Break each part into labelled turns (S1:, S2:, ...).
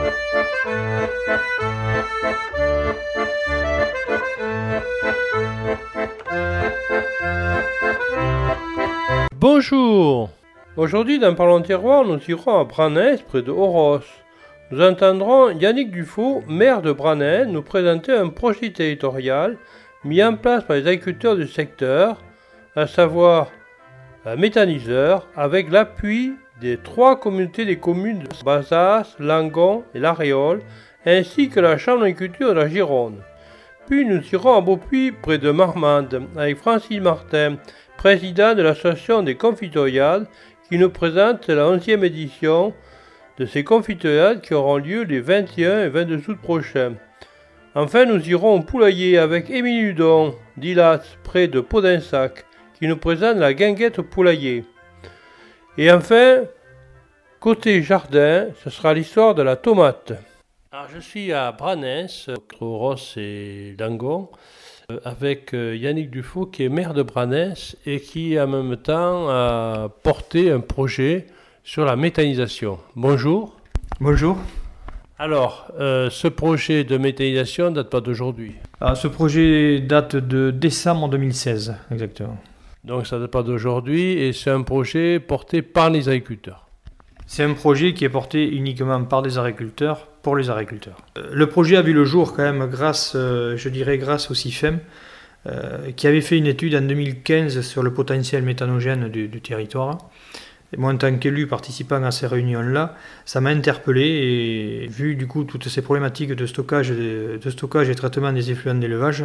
S1: Bonjour. Aujourd'hui dans Parlons Terroir, nous irons à Branès, près de Oros. Nous entendrons Yannick Dufaux, maire de Branès, nous présenter un projet territorial mis en place par les agriculteurs du secteur, à savoir un méthaniseur, avec l'appui des 3 communautés des communes de Bazas, Langon et l'Aréole, ainsi que la Chambre d'agriculture de la Gironde. Puis nous irons à Beaupuy, près de Marmande, avec Francis Martin, président de l'association des confitoriades, qui nous présente la 11e édition de ces confitoriades qui auront lieu les 21 et 22 août prochains. Enfin, nous irons au poulailler avec Émilie Hudon, d'Ilas, près de Podinsac, qui nous présente la guinguette au poulailler. Et enfin, côté jardin, ce sera l'histoire de la tomate. Alors, je suis à Branès, entre Oros et Langon, avec Yannick Dufaux, qui est maire de Branès et qui, en même temps, a porté un projet sur la méthanisation. Bonjour.
S2: Bonjour.
S1: Alors, ce projet de méthanisation date pas d'aujourd'hui.
S2: Ce projet date de décembre 2016, exactement.
S1: Donc, ça date pas d'aujourd'hui et c'est un projet porté par les agriculteurs.
S2: C'est un projet qui est porté uniquement par des agriculteurs, pour les agriculteurs. Le projet a vu le jour quand même grâce au CIFEM, qui avait fait une étude en 2015 sur le potentiel méthanogène du territoire. Et moi, en tant qu'élu participant à ces réunions-là, ça m'a interpellé et vu du coup toutes ces problématiques de stockage et traitement des effluents d'élevage,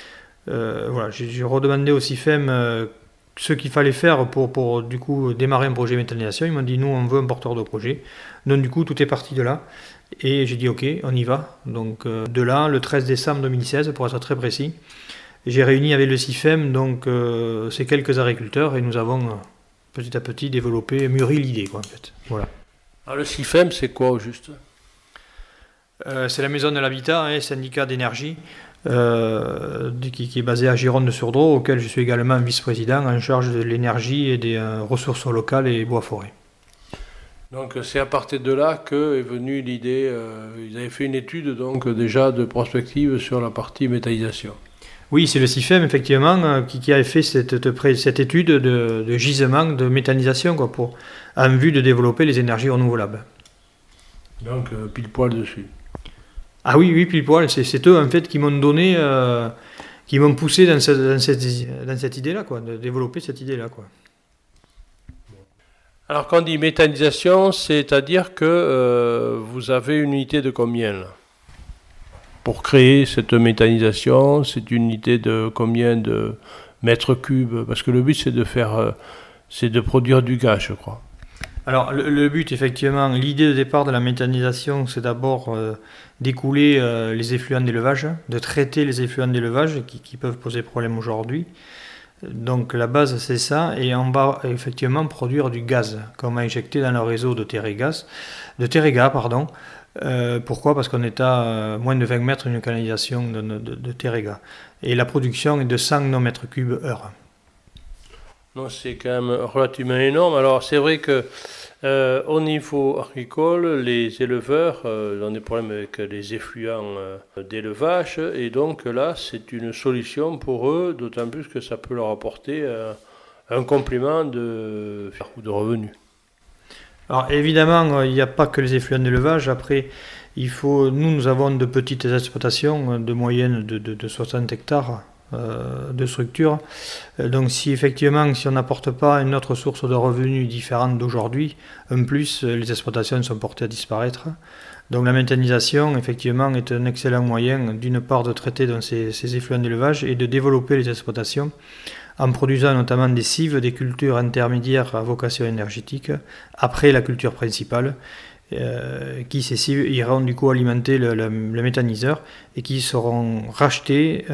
S2: j'ai redemandé au CIFEM ce qu'il fallait faire pour du coup démarrer un projet méthanisation. Ils m'ont dit nous on veut un porteur de projet. Donc du coup tout est parti de là. Et j'ai dit ok, on y va. Donc de là, le 13 décembre 2016 pour être très précis, j'ai réuni avec le CIFEM donc ces quelques agriculteurs et nous avons petit à petit développé, mûri l'idée quoi en fait. Voilà.
S1: Alors le CIFEM c'est quoi au juste ?
S2: C'est la maison de l'habitat, syndicat d'énergie, qui est basé à Gironde-sur-Drô, auquel je suis également vice-président en charge de l'énergie et des ressources locales et bois-forêts.
S1: Donc c'est à partir de là qu'est venue l'idée, ils avaient fait une étude donc déjà de prospective sur la partie méthanisation.
S2: Oui, c'est le CIFEM effectivement qui avait fait cette étude de gisement de méthanisation en vue de développer les énergies renouvelables.
S1: Donc pile poil dessus.
S2: Ah oui, pile poil, c'est eux en fait qui m'ont donné, qui m'ont poussé dans cette idée-là, de développer cette idée-là.
S1: Alors quand on dit méthanisation, c'est-à-dire que vous avez une unité de combien là ? Pour créer cette méthanisation, c'est une unité de combien de mètres cubes ? Parce que le but c'est de produire du gaz, je crois.
S2: Alors le but effectivement, l'idée de départ de la méthanisation, c'est d'abord d'écouler les effluents d'élevage, de traiter les effluents d'élevage qui peuvent poser problème aujourd'hui. Donc la base c'est ça, et on va effectivement produire du gaz qu'on va injecter dans le réseau de Terega. Pourquoi ? Parce qu'on est à moins de 20 mètres d'une canalisation de Terega. Et la production est de 100 mètres cubes heure.
S1: Non, c'est quand même relativement énorme. Alors c'est vrai que au niveau agricole, les éleveurs ont des problèmes avec les effluents d'élevage et donc là c'est une solution pour eux, d'autant plus que ça peut leur apporter un complément de revenus. Alors
S2: évidemment, il n'y a pas que les effluents d'élevage. Après, nous avons de petites exploitations de moyenne de 60 hectares. De structure. Donc si on n'apporte pas une autre source de revenus différente d'aujourd'hui, en plus les exploitations sont portées à disparaître. Donc la méthanisation effectivement est un excellent moyen d'une part de traiter donc, ces effluents d'élevage et de développer les exploitations en produisant notamment des cives, des cultures intermédiaires à vocation énergétique après la culture principale. Ces cives iront du coup alimenter le méthaniseur et qui seront rachetés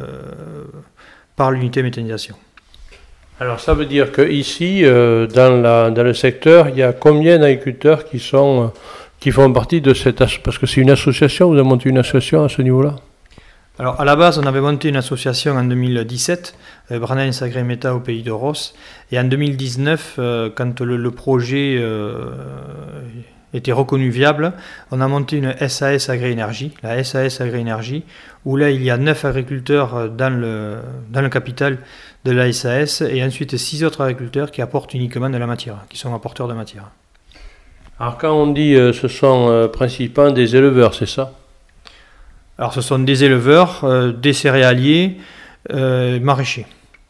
S2: par l'unité méthanisation.
S1: Alors ça veut dire qu'ici, dans le secteur, il y a combien d'agriculteurs qui font partie de cette association ? Parce que c'est une association, vous avez monté une association à ce niveau-là ?
S2: Alors à la base, on avait monté une association en 2017, Branès Agri-Méta au pays d'Oros, et en 2019, quand le projet était reconnue viable, on a monté une SAS Agri-Énergie, la SAS Agri-Énergie, où là il y a 9 agriculteurs dans le capital de la SAS et ensuite 6 autres agriculteurs qui apportent uniquement de la matière, qui sont apporteurs de matière.
S1: Alors quand on dit ce sont principalement des éleveurs, c'est ça?
S2: Alors ce sont des éleveurs, des céréaliers, maraîchers.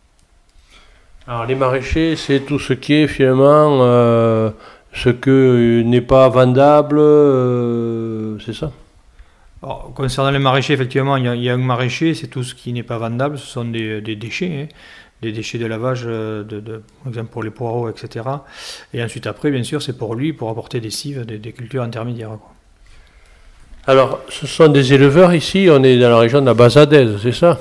S1: Alors les maraîchers, c'est tout ce qui est finalement ce que n'est pas vendable, c'est ça?
S2: Alors, concernant les maraîchers, effectivement, il y a un maraîcher, c'est tout ce qui n'est pas vendable, ce sont des déchets, des déchets de lavage, par exemple pour les poireaux, etc. Et ensuite après, bien sûr, c'est pour lui, pour apporter des cives, des cultures intermédiaires, quoi.
S1: Alors, ce sont des éleveurs ici, on est dans la région de la Bazadaise, c'est ça?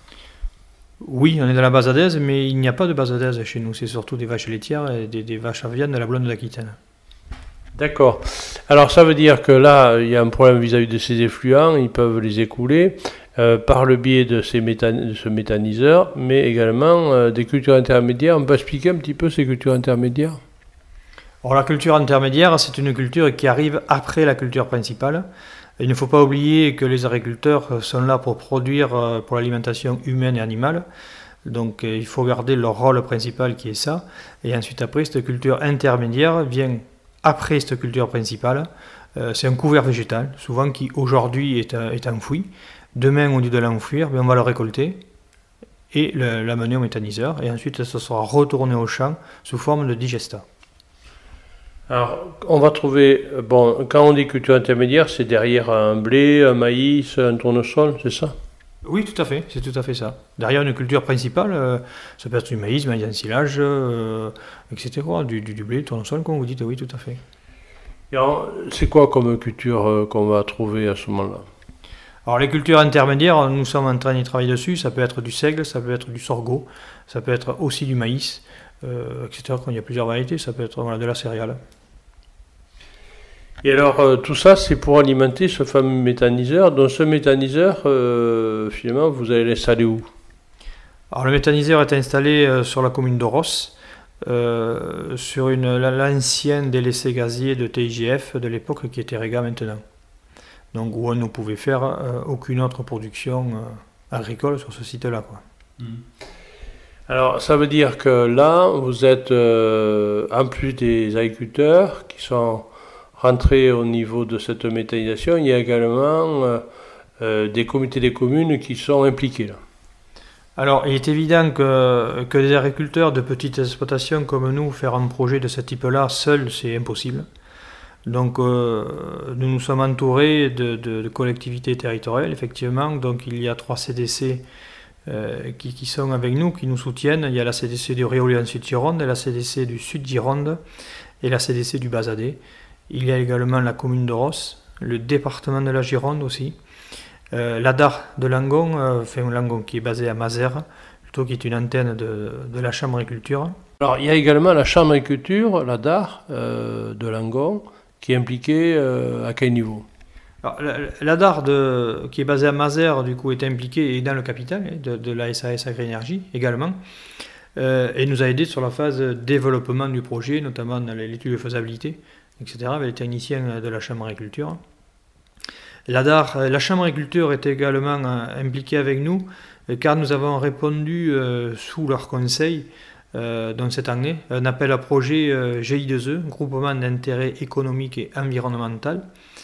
S2: Oui, on est dans la Bazadaise, mais il n'y a pas de Bazadaise chez nous, c'est surtout des vaches laitières et des vaches à viande de la Blonde d'Aquitaine.
S1: D'accord. Alors ça veut dire que là, il y a un problème vis-à-vis de ces effluents, ils peuvent les écouler par le biais de ce méthaniseur, mais également des cultures intermédiaires. On peut expliquer un petit peu ces cultures intermédiaires?
S2: Alors la culture intermédiaire, c'est une culture qui arrive après la culture principale. Il ne faut pas oublier que les agriculteurs sont là pour produire pour l'alimentation humaine et animale. Donc il faut garder leur rôle principal qui est ça. Et ensuite après, cette culture intermédiaire vient après cette culture principale. C'est un couvert végétal, souvent qui aujourd'hui est enfoui. Demain, au lieu de l'enfouir, on va le récolter et l'amener au méthaniseur. Et ensuite, ça sera retourné au champ sous forme de digestat.
S1: Alors, on va trouver, bon, quand on dit culture intermédiaire, c'est derrière un blé, un maïs, un tournesol, c'est ça?
S2: Oui, tout à fait, c'est tout à fait ça. Derrière une culture principale, ça peut être du maïs ensilage, etc. Du blé, du tournesol, comme vous dites, oui, tout à fait.
S1: Et alors, c'est quoi comme culture qu'on va trouver à ce moment-là?
S2: Alors, les cultures intermédiaires, nous sommes en train d'y travailler dessus. Ça peut être du seigle, ça peut être du sorgho, ça peut être aussi du maïs, etc. Quand il y a plusieurs variétés, ça peut être de la céréale.
S1: Et alors, tout ça, c'est pour alimenter ce fameux méthaniseur. Donc, ce méthaniseur, finalement, vous allez l'installer où?
S2: Alors, le méthaniseur est installé sur la commune d'Oros, sur l'ancien délaissé gazier de TIGF de l'époque qui était Rega maintenant. Donc, où on ne pouvait faire aucune autre production agricole sur ce site-là, quoi.
S1: Alors, ça veut dire que là, vous êtes, en plus des agriculteurs qui sont rentrés au niveau de cette méthanisation, il y a également des comités des communes qui sont impliqués là.
S2: Alors, il est évident que les agriculteurs de petites exploitations comme nous, faire un projet de ce type-là, seul, c'est impossible. Donc, nous nous sommes entourés de collectivités territoriales, effectivement. Donc, il y a 3 CDC qui sont avec nous, qui nous soutiennent. Il y a la CDC du Réolien Sud-Gironde, la CDC du Sud-Gironde et la CDC du Bazadais. Il y a également la commune de Ross, le département de la Gironde aussi, l'ADAR de Langon, Langon qui est basé à Mazères, plutôt qui est une antenne de la Chambre d'agriculture.
S1: Alors il y a également la Chambre d'agriculture, l'ADAR de Langon, qui est impliquée à quel niveau?
S2: Alors, l'ADAR qui est basé à Mazères, du coup, est impliqué et dans le capital de la SAS Agri-Énergie également, et nous a aidé sur la phase développement du projet, notamment dans l'étude de faisabilité, etc., avec les techniciens de la Chambre d'agriculture. La Chambre d'agriculture est également impliquée avec nous, car nous avons répondu sous leur conseil, dans cette année, un appel à projet GI2E, Groupement d'intérêt économique et environnemental.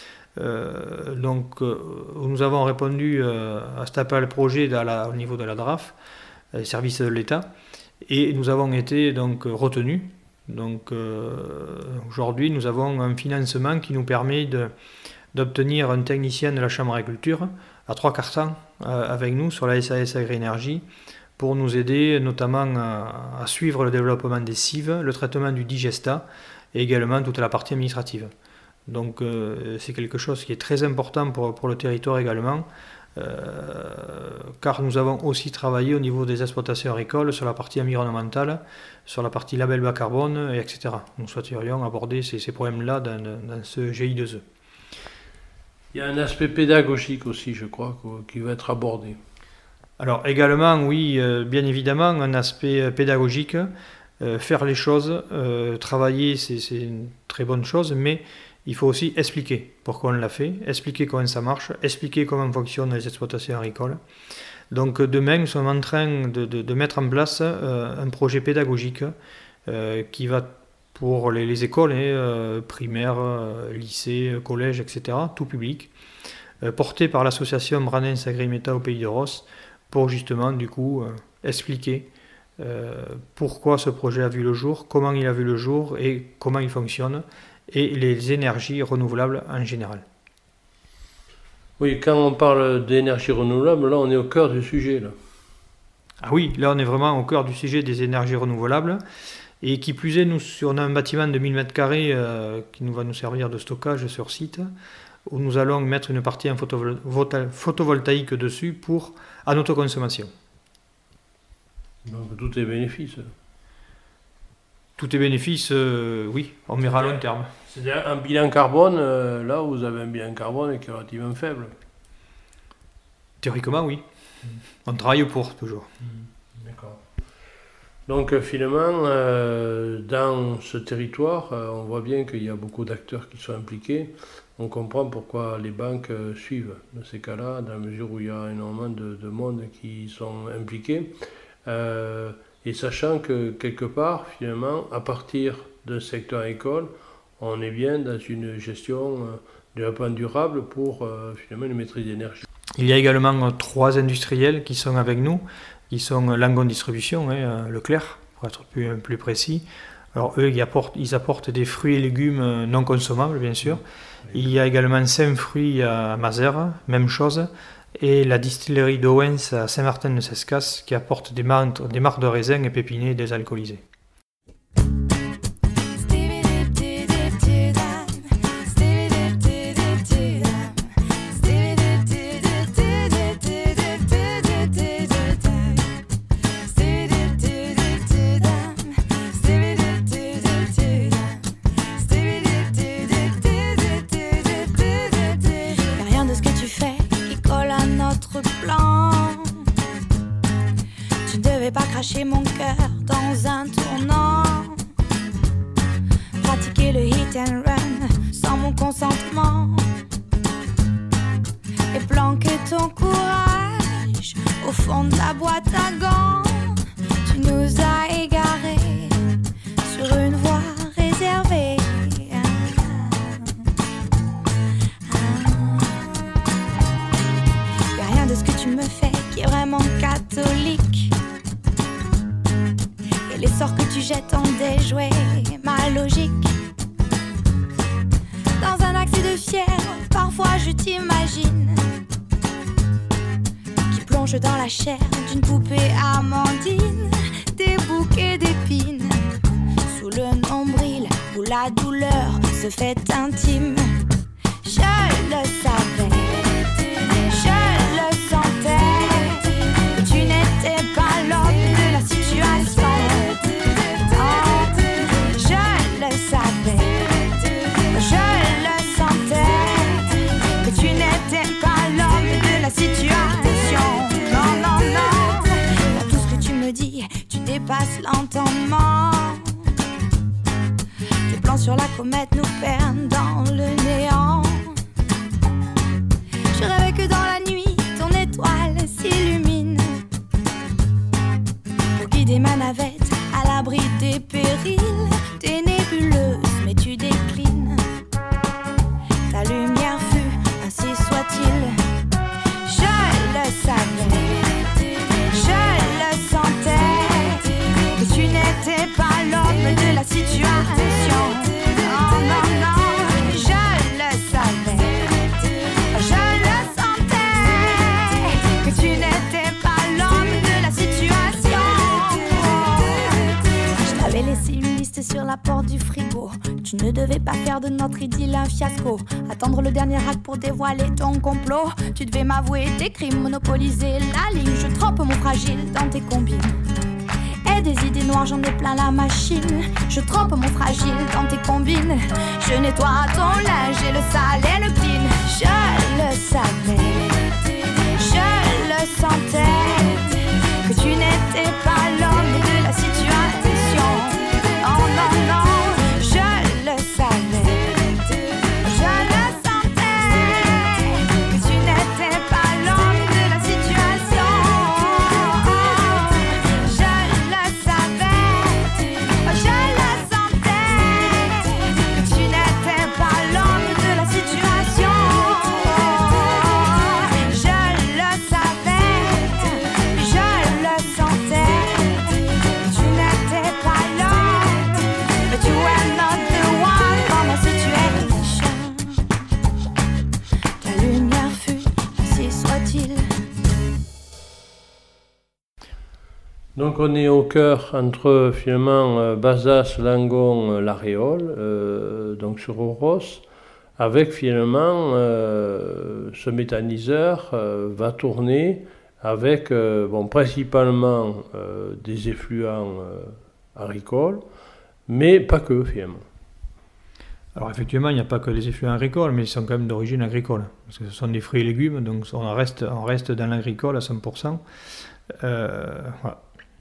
S2: Nous avons répondu à cet appel à projet au niveau de la DRAF, service de l'État, et nous avons été donc retenus. Donc aujourd'hui, nous avons un financement qui nous permet d'obtenir un technicien de la Chambre d'agriculture à 3/4 avec nous sur la SAS Agri-Énergie pour nous aider notamment à suivre le développement des cives, le traitement du digestat et également toute la partie administrative. Donc c'est quelque chose qui est très important pour le territoire également, car nous avons aussi travaillé au niveau des exploitations agricoles sur la partie environnementale, sur la partie label bas carbone, etc. Nous souhaiterions aborder ces problèmes-là dans ce GI2E.
S1: Il y a un aspect pédagogique aussi, je crois, qui va être abordé.
S2: Alors également, oui, bien évidemment, un aspect pédagogique. Faire les choses, travailler, c'est très bonne chose, mais il faut aussi expliquer pourquoi on l'a fait, expliquer comment ça marche, expliquer comment fonctionnent les exploitations agricoles. Donc demain, nous sommes en train de mettre en place un projet pédagogique qui va pour les écoles primaires, lycées, collèges, etc., tout public, porté par l'association Branens Agrimeta au Pays de Ros, pour justement du coup expliquer pourquoi ce projet a vu le jour, comment il a vu le jour et comment il fonctionne, et les énergies renouvelables en général.
S1: Oui, quand on parle d'énergie renouvelable, là on est au cœur du sujet. Là.
S2: Ah oui, là on est vraiment au cœur du sujet des énergies renouvelables. Et qui plus est, on a un bâtiment de 1000 m² qui va nous servir de stockage sur site, où nous allons mettre une partie en photovoltaïque dessus en autoconsommation.
S1: Donc tout est bénéfice.
S2: Tout est bénéfice, oui, on verra à long terme.
S1: C'est-à-dire un bilan carbone, là vous avez un bilan carbone qui est relativement faible.
S2: Théoriquement, oui. On travaille pour, toujours.
S1: D'accord. Donc finalement, dans ce territoire, on voit bien qu'il y a beaucoup d'acteurs qui sont impliqués. On comprend pourquoi les banques suivent dans ces cas-là, dans la mesure où il y a énormément de monde qui sont impliqués. Et sachant que quelque part, finalement, à partir d'un secteur agricole, on est bien dans une gestion développement durable pour finalement une maîtrise d'énergie.
S2: Il y a également 3 industriels qui sont avec nous, qui sont Langon Distribution, Leclerc, pour être plus précis. Alors eux, ils apportent des fruits et légumes non consommables, bien sûr. Il y a également Saint-Fruits à Mazères, même chose. Et la distillerie d'Owens à Saint-Martin-de-Sescas, qui apporte des marcs de raisin épépinés et désalcoolisés.
S3: Mon cœur dans un tournant, pratiquer le hit and run sans mon consentement et planquer ton courage au fond de la boîte à gants. Tu nous as égarés sur une voie réservée. Y'a rien de ce que tu me fais qui est vraiment catholique. Les sorts que tu jettes ont déjoué ma logique. Dans un accès de fièvre, parfois je t'imagine qui plonge dans la chair d'une poupée amandine, des bouquets d'épines sous le nombril où la douleur se fait intime. Je le savais, je le sentais, que tu n'étais pas l'homme de la situation. Passe l'entendement. Tes plans sur la comète nous perdent dans le néant. Je rêvais que dans la nuit ton étoile s'illumine pour guider ma navette à l'abri des périls, des nébuleuses, mais tu déclines. Ta lumière fut, ainsi soit-il. Je le savais, je le sentais. Tu n'étais pas l'homme de la situation. Non, non, non, je le savais, je le sentais, que tu n'étais pas l'homme de la situation. Je t'avais laissé une liste sur la porte du frigo. Tu ne devais pas faire de notre idylle un fiasco. Attendre le dernier acte pour dévoiler ton complot. Tu devais m'avouer tes crimes, monopoliser la ligne. Je trempe mon fragile dans tes combines. Des idées noires, j'en ai plein la machine. Je trempe mon fragile dans tes combines. Je nettoie ton linge et le sale et le clean. Je le savais, je le sentais, que tu n'étais pas l'homme de la situation. Oh non, non, je le savais.
S1: Donc on est au cœur entre finalement Bazas, Langon, La Réole, donc sur Oros, avec finalement ce méthaniseur va tourner avec principalement des effluents agricoles, mais pas que finalement.
S2: Alors effectivement, il n'y a pas que les effluents agricoles, mais ils sont quand même d'origine agricole, parce que ce sont des fruits et légumes, donc on reste dans l'agricole à 100%. Voilà.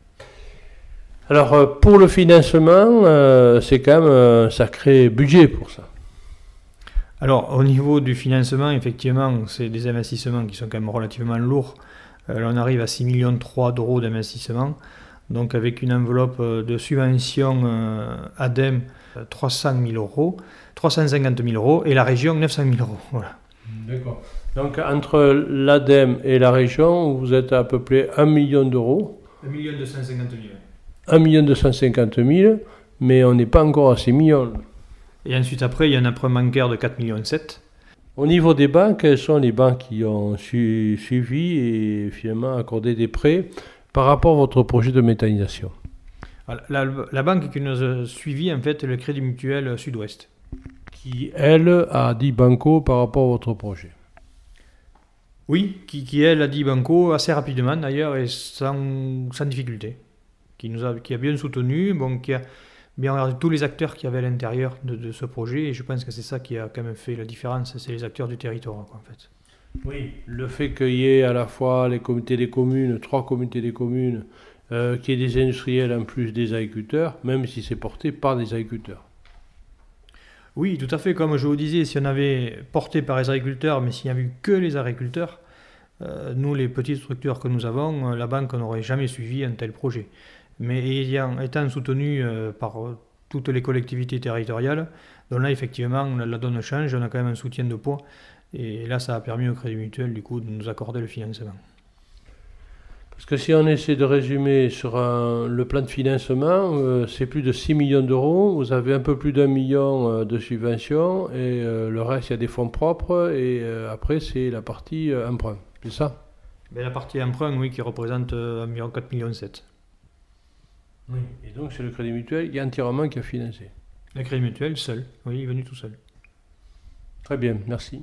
S1: Alors pour le financement, c'est quand même un sacré budget pour ça.
S2: Alors au niveau du financement, effectivement, c'est des investissements qui sont quand même relativement lourds. Là, on arrive à 6,3 millions d'euros d'investissement, donc avec une enveloppe de subvention ADEME 350 000 euros et la région 900 000 euros. Voilà.
S1: D'accord. Donc entre l'ADEME et la région, vous êtes à peu près 1 million d'euros.
S2: 1 250 000.
S1: 1 250 000, mais on n'est pas encore à 6 millions.
S2: Et ensuite après, il y a un emprunt bancaire de 4,7 millions.
S1: Au niveau des banques, quelles sont les banques qui ont suivi et finalement accordé des prêts par rapport à votre projet de méthanisation?
S2: La banque qui nous a suivi, en fait, le Crédit Mutuel Sud-Ouest.
S1: Qui, elle, a dit banco par rapport à votre projet.
S2: Oui, qui elle a dit banco assez rapidement d'ailleurs et sans difficulté. Qui a bien soutenu, qui a bien regardé tous les acteurs qui avaient à l'intérieur de ce projet, et je pense que c'est ça qui a quand même fait la différence, c'est les acteurs du territoire, en fait.
S1: Oui, le fait qu'il y ait à la fois les comités des communes, 3 comités des communes, qu'il y ait des industriels en plus des agriculteurs, même si c'est porté par des agriculteurs.
S2: Oui, tout à fait, comme je vous disais, si on avait porté par les agriculteurs, mais s'il n'y avait eu que les agriculteurs, nous, les petites structures que nous avons, la banque n'aurait jamais suivi un tel projet. Mais étant soutenu par toutes les collectivités territoriales, donc là, effectivement, la donne change, on a quand même un soutien de poids. Et là, ça a permis au Crédit Mutuel, du coup, de nous accorder le financement.
S1: Parce que si on essaie de résumer sur le plan de financement, c'est plus de 6 millions d'euros, vous avez un peu plus d'1 million de subventions, et le reste, il y a des fonds propres, et après, c'est la partie emprunt, c'est ça?
S2: La partie emprunt, oui, qui représente environ 4,7 millions.
S1: Oui. Et donc, c'est le Crédit Mutuel entièrement qui a financé.
S2: Le Crédit Mutuel, seul, oui, il est venu tout seul.
S1: Très bien, merci.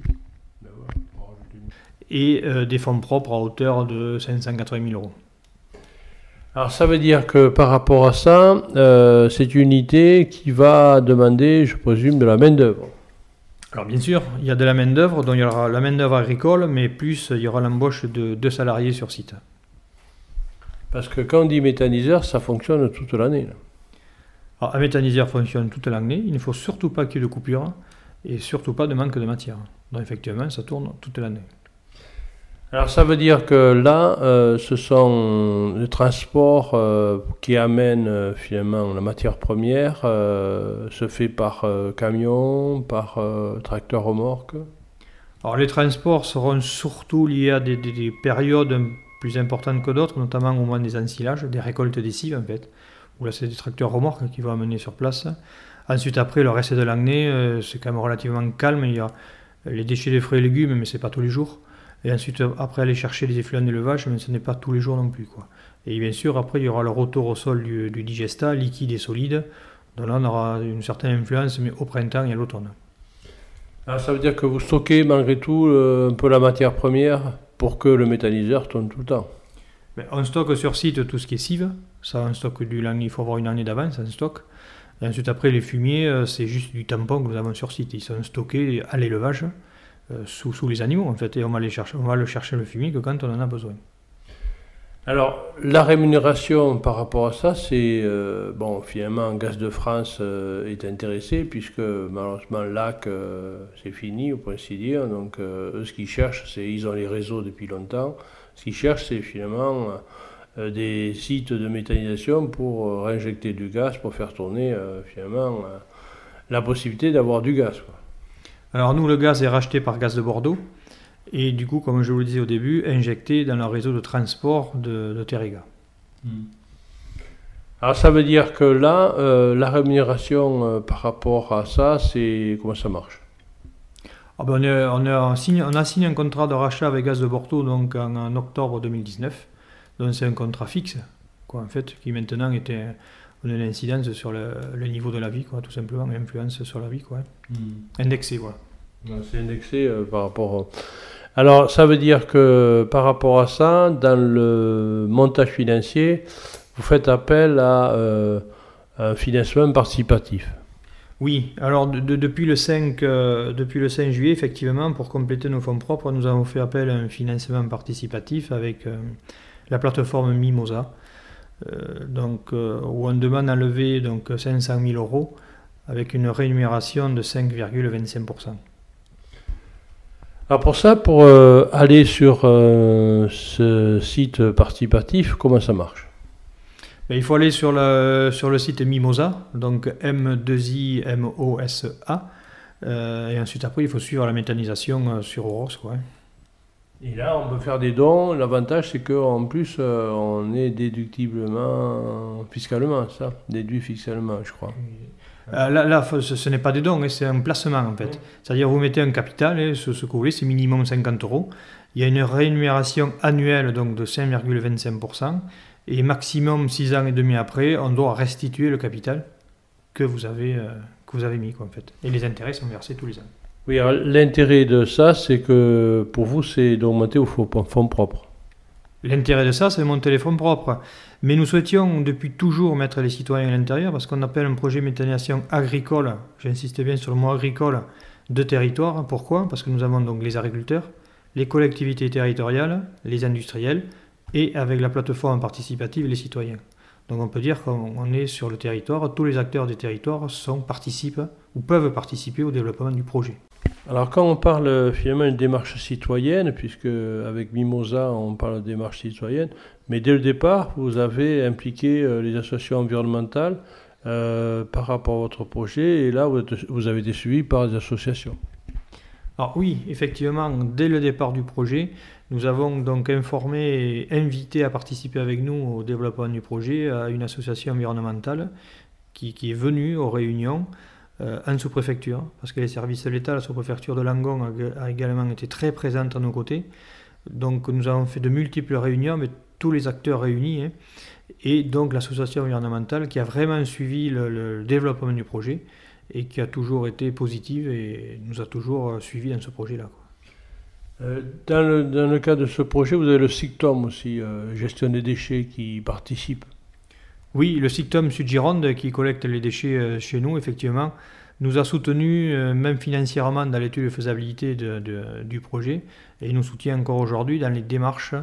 S2: Et des fonds propres à hauteur de 580 000 euros.
S1: Alors ça veut dire que par rapport à ça, c'est une unité qui va demander, je présume, de la main-d'œuvre.
S2: Alors bien sûr, il y a de la main-d'œuvre, donc il y aura la main-d'œuvre agricole, mais plus il y aura l'embauche de 2 salariés sur site.
S1: Parce que quand on dit méthaniseur, ça fonctionne toute l'année.
S2: Alors un méthaniseur fonctionne toute l'année, il ne faut surtout pas qu'il y ait de coupure et surtout pas de manque de matière. Donc effectivement, ça tourne toute l'année.
S1: Alors ça veut dire que là, ce sont les transports qui amènent finalement la matière première, se fait par camion, par tracteur remorque. Alors
S2: les transports seront surtout liés à des périodes plus importantes que d'autres, notamment au moment des ensilages, des récoltes des cives en fait, où là c'est des tracteurs remorques qui vont amener sur place. Ensuite après, le reste de l'année, c'est quand même relativement calme, il y a les déchets des fruits et légumes, mais c'est pas tous les jours. Et ensuite, après, aller chercher les effluents d'élevage, mais ce n'est pas tous les jours non plus, quoi. Et bien sûr, après, il y aura le retour au sol du digestat, liquide et solide. Donc là, on aura une certaine influence, mais au printemps et à l'automne.
S1: Alors, ça veut dire que vous stockez malgré tout un peu la matière première pour que le méthaniseur tourne tout le temps.
S2: Mais on stocke sur site tout ce qui est cive. Ça, on stocke il faut avoir une année d'avance, on stocke. Et ensuite, après, les fumiers, c'est juste du tampon que nous avons sur site. Ils sont stockés à l'élevage. Sous les animaux en fait, et on va le chercher le fumier que quand on en a besoin.
S1: Alors la rémunération par rapport à ça, c'est finalement Gaz de France est intéressé puisque malheureusement Lac c'est fini au point de dire, donc eux ce qu'ils cherchent, ils ont les réseaux depuis longtemps, ce qu'ils cherchent c'est finalement des sites de méthanisation pour réinjecter du gaz pour faire tourner finalement la possibilité d'avoir du gaz, quoi.
S2: Alors nous, le gaz est racheté par Gaz de Bordeaux et du coup, comme je vous le disais au début, injecté dans le réseau de transport de Terega.
S1: Alors ça veut dire que là, la rémunération par rapport à ça, c'est comment ça marche?
S2: On a signé un contrat de rachat avec Gaz de Bordeaux donc en octobre 2019. Donc c'est un contrat fixe quoi, en fait, qui maintenant ont une incidence sur le niveau de la vie, quoi, tout simplement, une influence sur la vie, quoi. Indexé, voilà.
S1: C'est indexé par rapport. Alors, ça veut dire que par rapport à ça, dans le montage financier, vous faites appel à un financement participatif.
S2: Oui, alors depuis le 5 juillet, effectivement, pour compléter nos fonds propres, nous avons fait appel à un financement participatif avec la plateforme Mimosa, où on demande à lever donc 500 000 euros avec une rémunération de 5,25%.
S1: Alors pour ça, pour aller sur ce site participatif, comment ça marche ?
S2: Il faut aller sur le site Mimosa, donc M2IMOSA, et ensuite après il faut suivre la méthanisation sur Oros, quoi.
S1: Et là, on peut faire des dons. L'avantage, c'est qu'en plus, on est déductible fiscalement, ça, déduit fiscalement, je crois.
S2: Là, ce n'est pas des dons, c'est un placement en fait. C'est-à-dire vous mettez un capital, ce que vous voulez, c'est minimum 50 euros. Il y a une rémunération annuelle donc de 5,25%. Et maximum 6 ans et demi après, on doit restituer le capital que vous avez mis, quoi, en fait. Et les intérêts sont versés tous les ans.
S1: Oui, alors l'intérêt de ça, c'est que pour vous, c'est d'augmenter vos fonds propres.
S2: L'intérêt de ça, c'est de monter les fonds propres. Mais nous souhaitions depuis toujours mettre les citoyens à l'intérieur parce qu'on appelle un projet méthanisation agricole, j'insiste bien sur le mot agricole, de territoire. Pourquoi ? Parce que nous avons donc les agriculteurs, les collectivités territoriales, les industriels, et avec la plateforme participative, les citoyens. Donc on peut dire qu'on est sur le territoire, tous les acteurs des territoires participent ou peuvent participer au développement du projet.
S1: Alors quand on parle finalement d'une démarche citoyenne, puisque avec Mimosa on parle de démarche citoyenne, mais dès le départ vous avez impliqué les associations environnementales par rapport à votre projet, et là vous avez été suivi par des associations.
S2: Alors oui, effectivement, dès le départ du projet, nous avons donc informé et invité à participer avec nous au développement du projet à une association environnementale qui est venue aux réunions en sous-préfecture, parce que les services de l'État, la sous-préfecture de Langon a également été très présente à nos côtés. Donc nous avons fait de multiples réunions avec tous les acteurs réunis, et donc l'association environnementale qui a vraiment suivi le développement du projet et qui a toujours été positive et nous a toujours suivis dans ce projet-là.
S1: Dans le cas de ce projet, vous avez le SICTOM aussi, gestion des déchets, qui participe.
S2: Oui, le SICTOM Sud-Gironde, qui collecte les déchets chez nous, effectivement, nous a soutenus, même financièrement, dans l'étude de faisabilité du projet, et nous soutient encore aujourd'hui dans les démarches.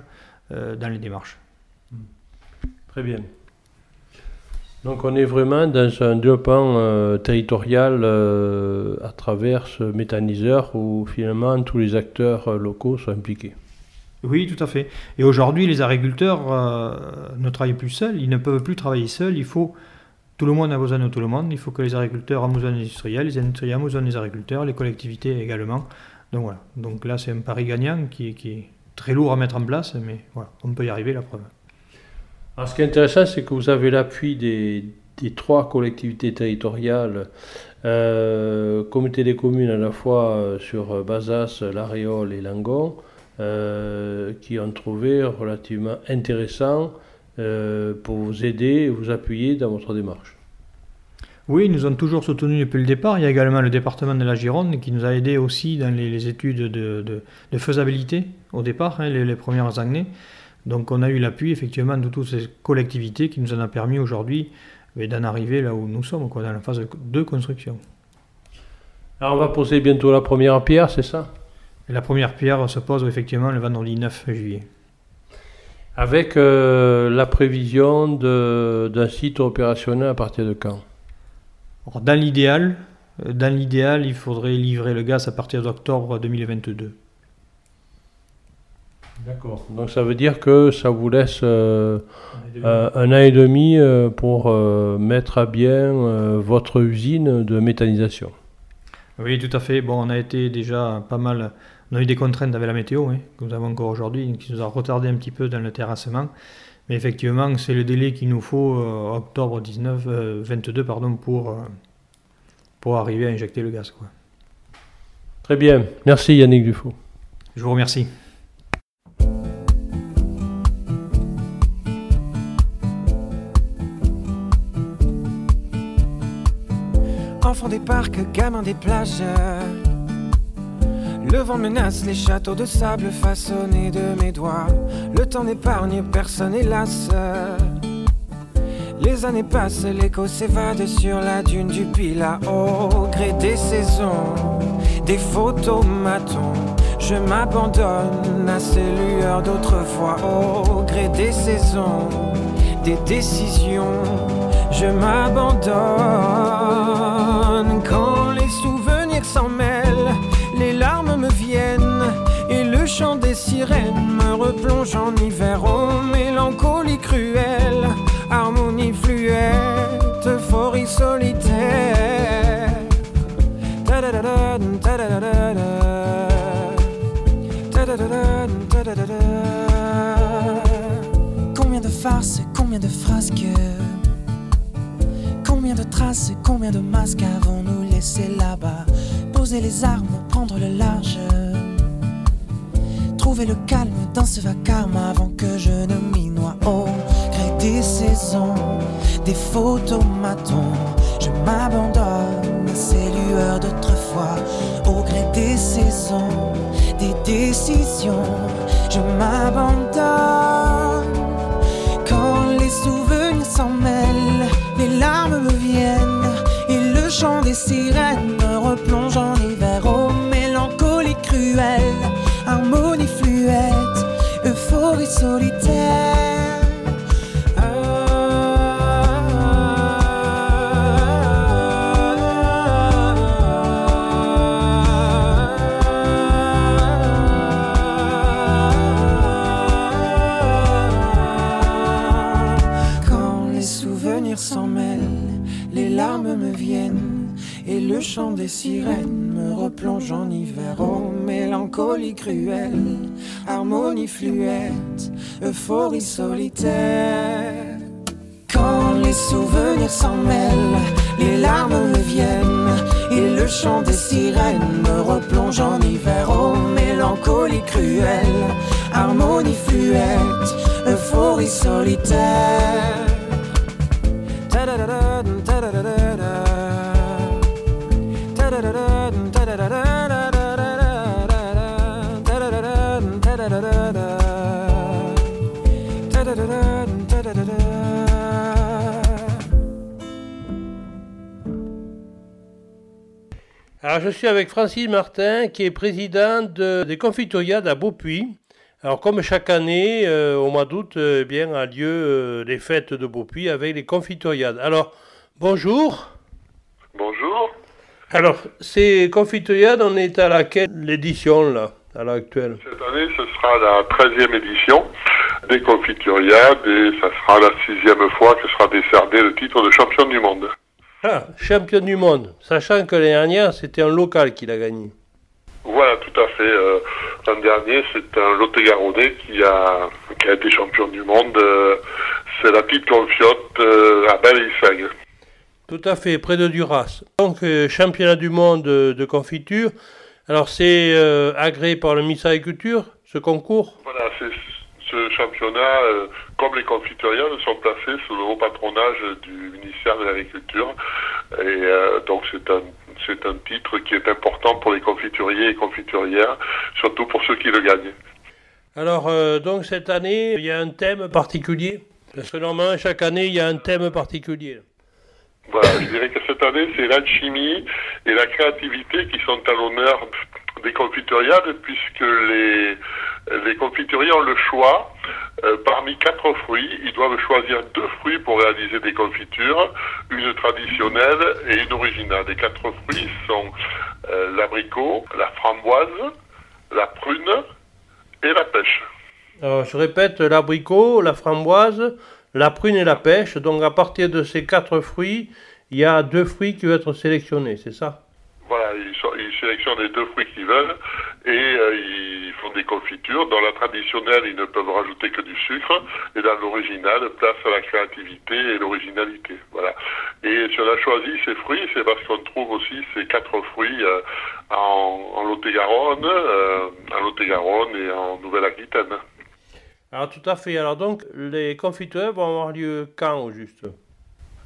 S1: Très bien. Donc on est vraiment dans un développement territorial à travers ce méthaniseur où finalement tous les acteurs locaux sont impliqués.
S2: Oui, tout à fait. Et aujourd'hui, les agriculteurs ne travaillent plus seuls, ils ne peuvent plus travailler seuls, tout le monde a besoin de tout le monde, il faut que les agriculteurs aient besoin des industriels, les industriels aient besoin des agriculteurs, les collectivités également. Donc voilà, donc là c'est un pari gagnant qui est très lourd à mettre en place, mais voilà, on peut y arriver, la preuve.
S1: Alors, ce qui est intéressant, c'est que vous avez l'appui des 3 collectivités territoriales, communauté des communes à la fois sur Bazas, L'Aréole et Langon, qui ont trouvé relativement intéressant pour vous aider et vous appuyer dans votre démarche.
S2: Oui, ils nous ont toujours soutenus depuis le départ. Il y a également le département de la Gironde qui nous a aidés aussi dans les études de faisabilité au départ, les premières années. Donc on a eu l'appui effectivement de toutes ces collectivités qui nous en a permis aujourd'hui d'en arriver là où nous sommes, dans la phase de construction. Alors
S1: on va poser bientôt la première pierre, c'est ça ?
S2: Et la première pierre se pose effectivement le vendredi 9 juillet.
S1: Avec la prévision d'un site opérationnel à partir de quand ?
S2: Alors, dans l'idéal, il faudrait livrer le gaz à partir d'octobre 2022.
S1: D'accord. Donc ça veut dire que ça vous laisse un an et demi pour mettre à bien votre usine de méthanisation.
S2: Oui, tout à fait. Bon, on a été déjà pas mal. On a eu des contraintes avec la météo, que nous avons encore aujourd'hui, qui nous a retardé un petit peu dans le terrassement. Mais effectivement, c'est le délai qu'il nous faut, octobre 22, pour arriver à injecter le gaz, quoi.
S1: Très bien. Merci Yannick Dufaux.
S2: Je vous remercie.
S4: Enfants des parcs, gamins des plages. Le vent menace les châteaux de sable façonnés de mes doigts. Le temps n'épargne personne, hélas. Les années passent, l'écho s'évade sur la dune du Pilat. Au gré des saisons, des photomatons, je m'abandonne à ces lueurs d'autrefois. Au gré des saisons, des décisions, je m'abandonne. Quand les souvenirs s'en mêlent, les larmes me viennent et le chant des sirènes me replonge en hiver. Oh, mélancolie cruelle, harmonie fluette, euphorie solitaire. Combien de farces, combien de frasques, combien de traces, combien de masques avons-nous laissé là-bas? Poser les armes, prendre le large, trouver le calme dans ce vacarme avant que je ne m'y noie. Au gré des saisons, des photomatons, je m'abandonne à ces lueurs d'autrefois. Au gré des saisons, des décisions, je m'abandonne. Quand les souvenirs s'en mêlent, les larmes me viennent et le chant des sirènes me replonge en hiver. Oh, mélancolie cruelle, harmonie fluette, euphorie solitaire. S'en mêlent, les larmes me viennent et le chant des sirènes me replonge en hiver. Oh, mélancolie cruelle, harmonie fluette, euphorie solitaire. Quand les souvenirs s'en mêlent, les larmes me viennent et le chant des sirènes me replonge en hiver. Oh, mélancolie cruelle, harmonie fluette, euphorie solitaire.
S1: Alors je suis avec Francis Martin qui est président des Confitoriades à Beaupuy. Alors comme chaque année, au mois d'août, bien a lieu les fêtes de Beaupuy avec les Confitoriades. Alors bonjour.
S5: Bonjour.
S1: Alors ces Confitoriades, on est à laquelle édition là, à l'heure actuelle?
S5: Cette année, ce sera la 13e édition des Confitoriades et ça sera la 6e fois que sera décerné le titre de champion du monde.
S1: Ah, champion du monde, sachant que l'année dernière, c'était un local qui l'a gagné.
S5: Voilà, tout à fait. L'an dernier, c'est un Lot-et-Garonnais qui a été champion du monde. C'est la petite confiote à Belle-Isfeng.
S1: Tout à fait, près de Duras. Donc, championnat du monde de confiture. Alors, c'est agréé par le ministère de l'Agriculture, ce concours?
S5: Voilà, ce championnat, comme les Confitoriades, sont placés sous le haut patronage du ministère de l'Agriculture. Et donc, c'est un titre qui est important pour les confituriers et confiturières, surtout pour ceux qui le gagnent.
S1: Alors, donc, cette année, il y a un thème particulier? Parce que normalement, chaque année, il y a un thème particulier.
S5: Voilà, je dirais que cette année, c'est l'alchimie et la créativité qui sont à l'honneur des Confitoriades, puisque les confituriers ont le choix. Parmi 4 fruits, ils doivent choisir 2 fruits pour réaliser des confitures, une traditionnelle et une originale. Les 4 fruits sont l'abricot, la framboise, la prune et la pêche.
S1: Alors, je répète, l'abricot, la framboise, la prune et la pêche. Donc, à partir de ces 4 fruits, il y a 2 fruits qui vont être sélectionnés, c'est ça?
S5: Voilà, ils sélectionnent les 2 fruits qu'ils veulent et ils font des confitures. Dans la traditionnelle, ils ne peuvent rajouter que du sucre. Et dans l'original, place à la créativité et l'originalité. Voilà. Et si on a choisi ces fruits, c'est parce qu'on trouve aussi ces 4 fruits en Lot-et-Garonne, et en Nouvelle-Aquitaine.
S1: Alors tout à fait. Alors donc, les confitures vont avoir lieu quand au juste?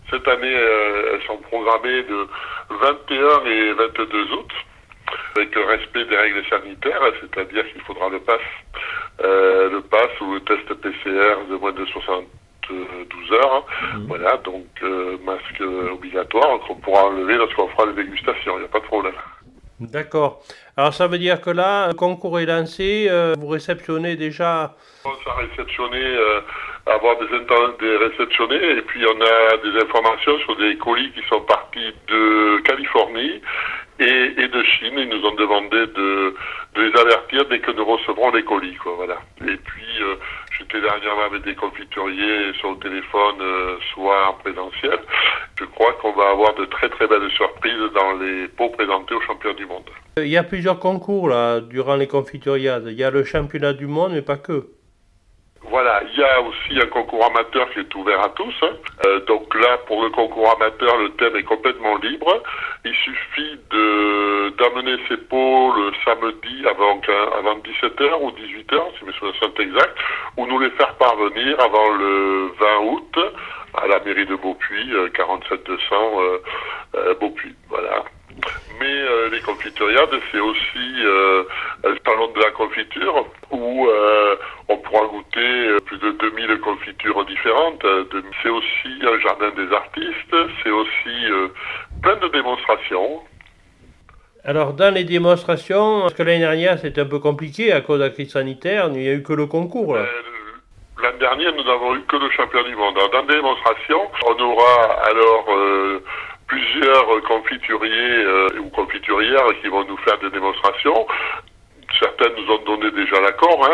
S5: Cette année, elles sont programmées de 21 et 22 août, avec le respect des règles sanitaires, c'est-à-dire qu'il faudra le pass ou le test PCR de moins de 72 heures. Voilà, donc masque obligatoire qu'on pourra enlever lorsqu'on fera les dégustations, il n'y a pas de problème.
S1: D'accord. Alors ça veut dire que là, le concours est lancé, vous réceptionnez déjà...
S5: On va réceptionner, avoir des réceptionnés, et puis on a des informations sur des colis qui sont partis de Californie et de Chine. Ils nous ont demandé de les avertir dès que nous recevrons les colis, quoi, voilà. Et puis j'étais dernièrement avec des confituriers sur le téléphone, soit en présentiel. Je crois qu'on va avoir de très très belles surprises dans les pots présentés aux champions du monde.
S1: Il y a plusieurs concours là durant les confituriades. Il y a le championnat du monde, mais pas que.
S5: Voilà, il y a aussi un concours amateur qui est ouvert à tous. Donc là, pour le concours amateur, le thème est complètement libre. Il suffit d'amener ses pots le samedi avant 17h ou 18h, si mes souvenirs sont exacts, ou nous les faire parvenir avant le 20 août à la mairie de Beaupuy, 47 200 Beaupuy. Voilà. Mais les confituriades, c'est aussi le salon de la confiture où on pourra goûter plus de 2000 confitures différentes. C'est aussi un jardin des artistes, c'est aussi plein de démonstrations.
S1: Alors dans les démonstrations, parce que l'année dernière c'était un peu compliqué à cause de la crise sanitaire, il n'y a eu que le concours là.
S5: L'année dernière, nous n'avons eu que le champion du monde. Alors, dans les démonstrations, on aura alors plusieurs confituriers ou confiturières qui vont nous faire des démonstrations. Certaines nous ont donné déjà l'accord,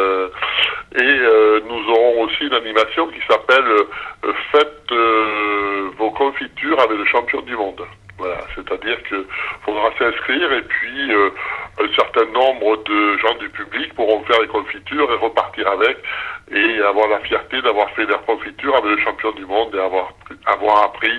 S5: et nous aurons aussi une animation qui s'appelle Faites vos confitures avec le champion du monde. Voilà, c'est-à-dire qu'il faudra s'inscrire et puis un certain nombre de gens du public pourront faire les confitures et repartir avec et avoir la fierté d'avoir fait leur confiture avec le champion du monde et avoir appris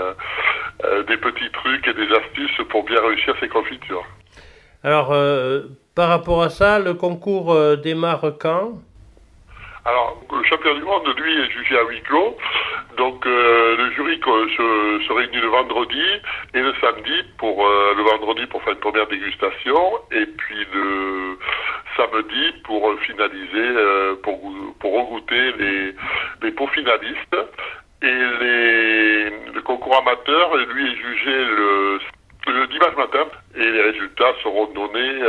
S5: des petits trucs et des astuces pour bien réussir ces confitures.
S1: Alors, par rapport à ça, le concours démarre quand ?
S5: Alors, le champion du monde, lui, est jugé à huis clos. Donc, le jury se réunit le vendredi et le samedi le vendredi pour faire une première dégustation et puis le samedi pour finaliser, pour regoûter les pots finalistes. Et le concours amateur, lui, est jugé le dimanche matin et les résultats seront donnés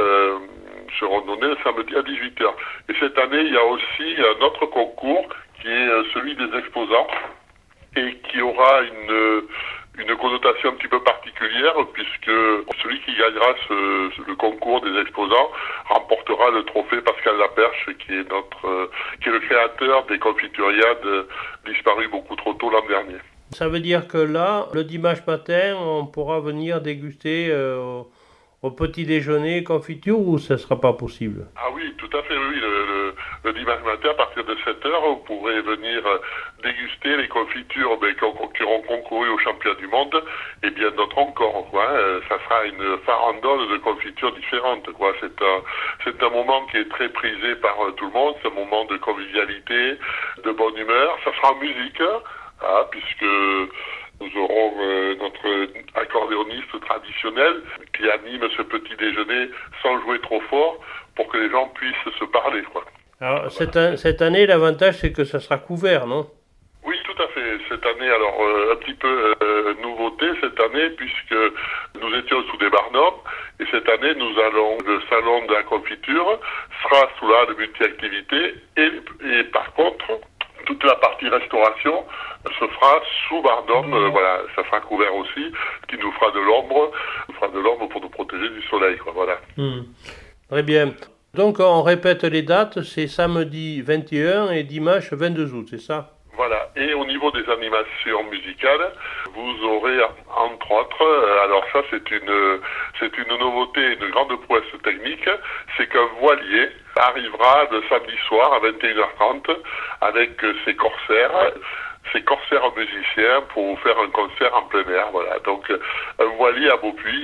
S5: le samedi à 18h. Et cette année, il y a aussi un autre concours qui est celui des exposants et qui aura une connotation un petit peu particulière puisque celui qui gagnera le concours des exposants remportera le trophée Pascal Laperche qui est le créateur des confituriades disparues beaucoup trop tôt l'an dernier.
S1: Ça veut dire que là, le dimanche matin, on pourra venir déguster au petit déjeuner confiture ou ça ne sera pas possible ?
S5: Ah oui, tout à fait, oui. Le dimanche matin, à partir de 7h, vous pourrez venir déguster les confitures qui auront concouru aux championnats du monde et bien d'autres encore. Quoi. Ça sera une farandole de confitures différentes. Quoi. C'est un moment qui est très prisé par tout le monde. C'est un moment de convivialité, de bonne humeur. Ça sera en musique, puisque nous aurons notre accordéoniste traditionnel qui anime ce petit déjeuner sans jouer trop fort pour que les gens puissent se parler. Quoi.
S1: Alors, cette année, l'avantage, c'est que ça sera couvert, non ?
S5: Oui, tout à fait. Cette année, alors, un petit peu nouveauté cette année, puisque nous étions sous des barnums, et cette année, le salon de la confiture sera sous la de multi-activités, et par contre, toute la partie restauration se fera sous barnum, voilà, ça sera couvert aussi, ce qui nous fera de l'ombre, pour nous protéger du soleil, quoi, voilà.
S1: Très bien. Donc on répète les dates, c'est samedi 21 et dimanche 22 août, c'est ça ?
S5: Voilà, et au niveau des animations musicales, vous aurez entre autres, alors ça c'est une nouveauté, une grande prouesse technique, c'est qu'un voilier arrivera le samedi soir à 21h30 avec ses corsaires musiciens pour vous faire un concert en plein air, voilà. Donc un voilier à Beaupuy,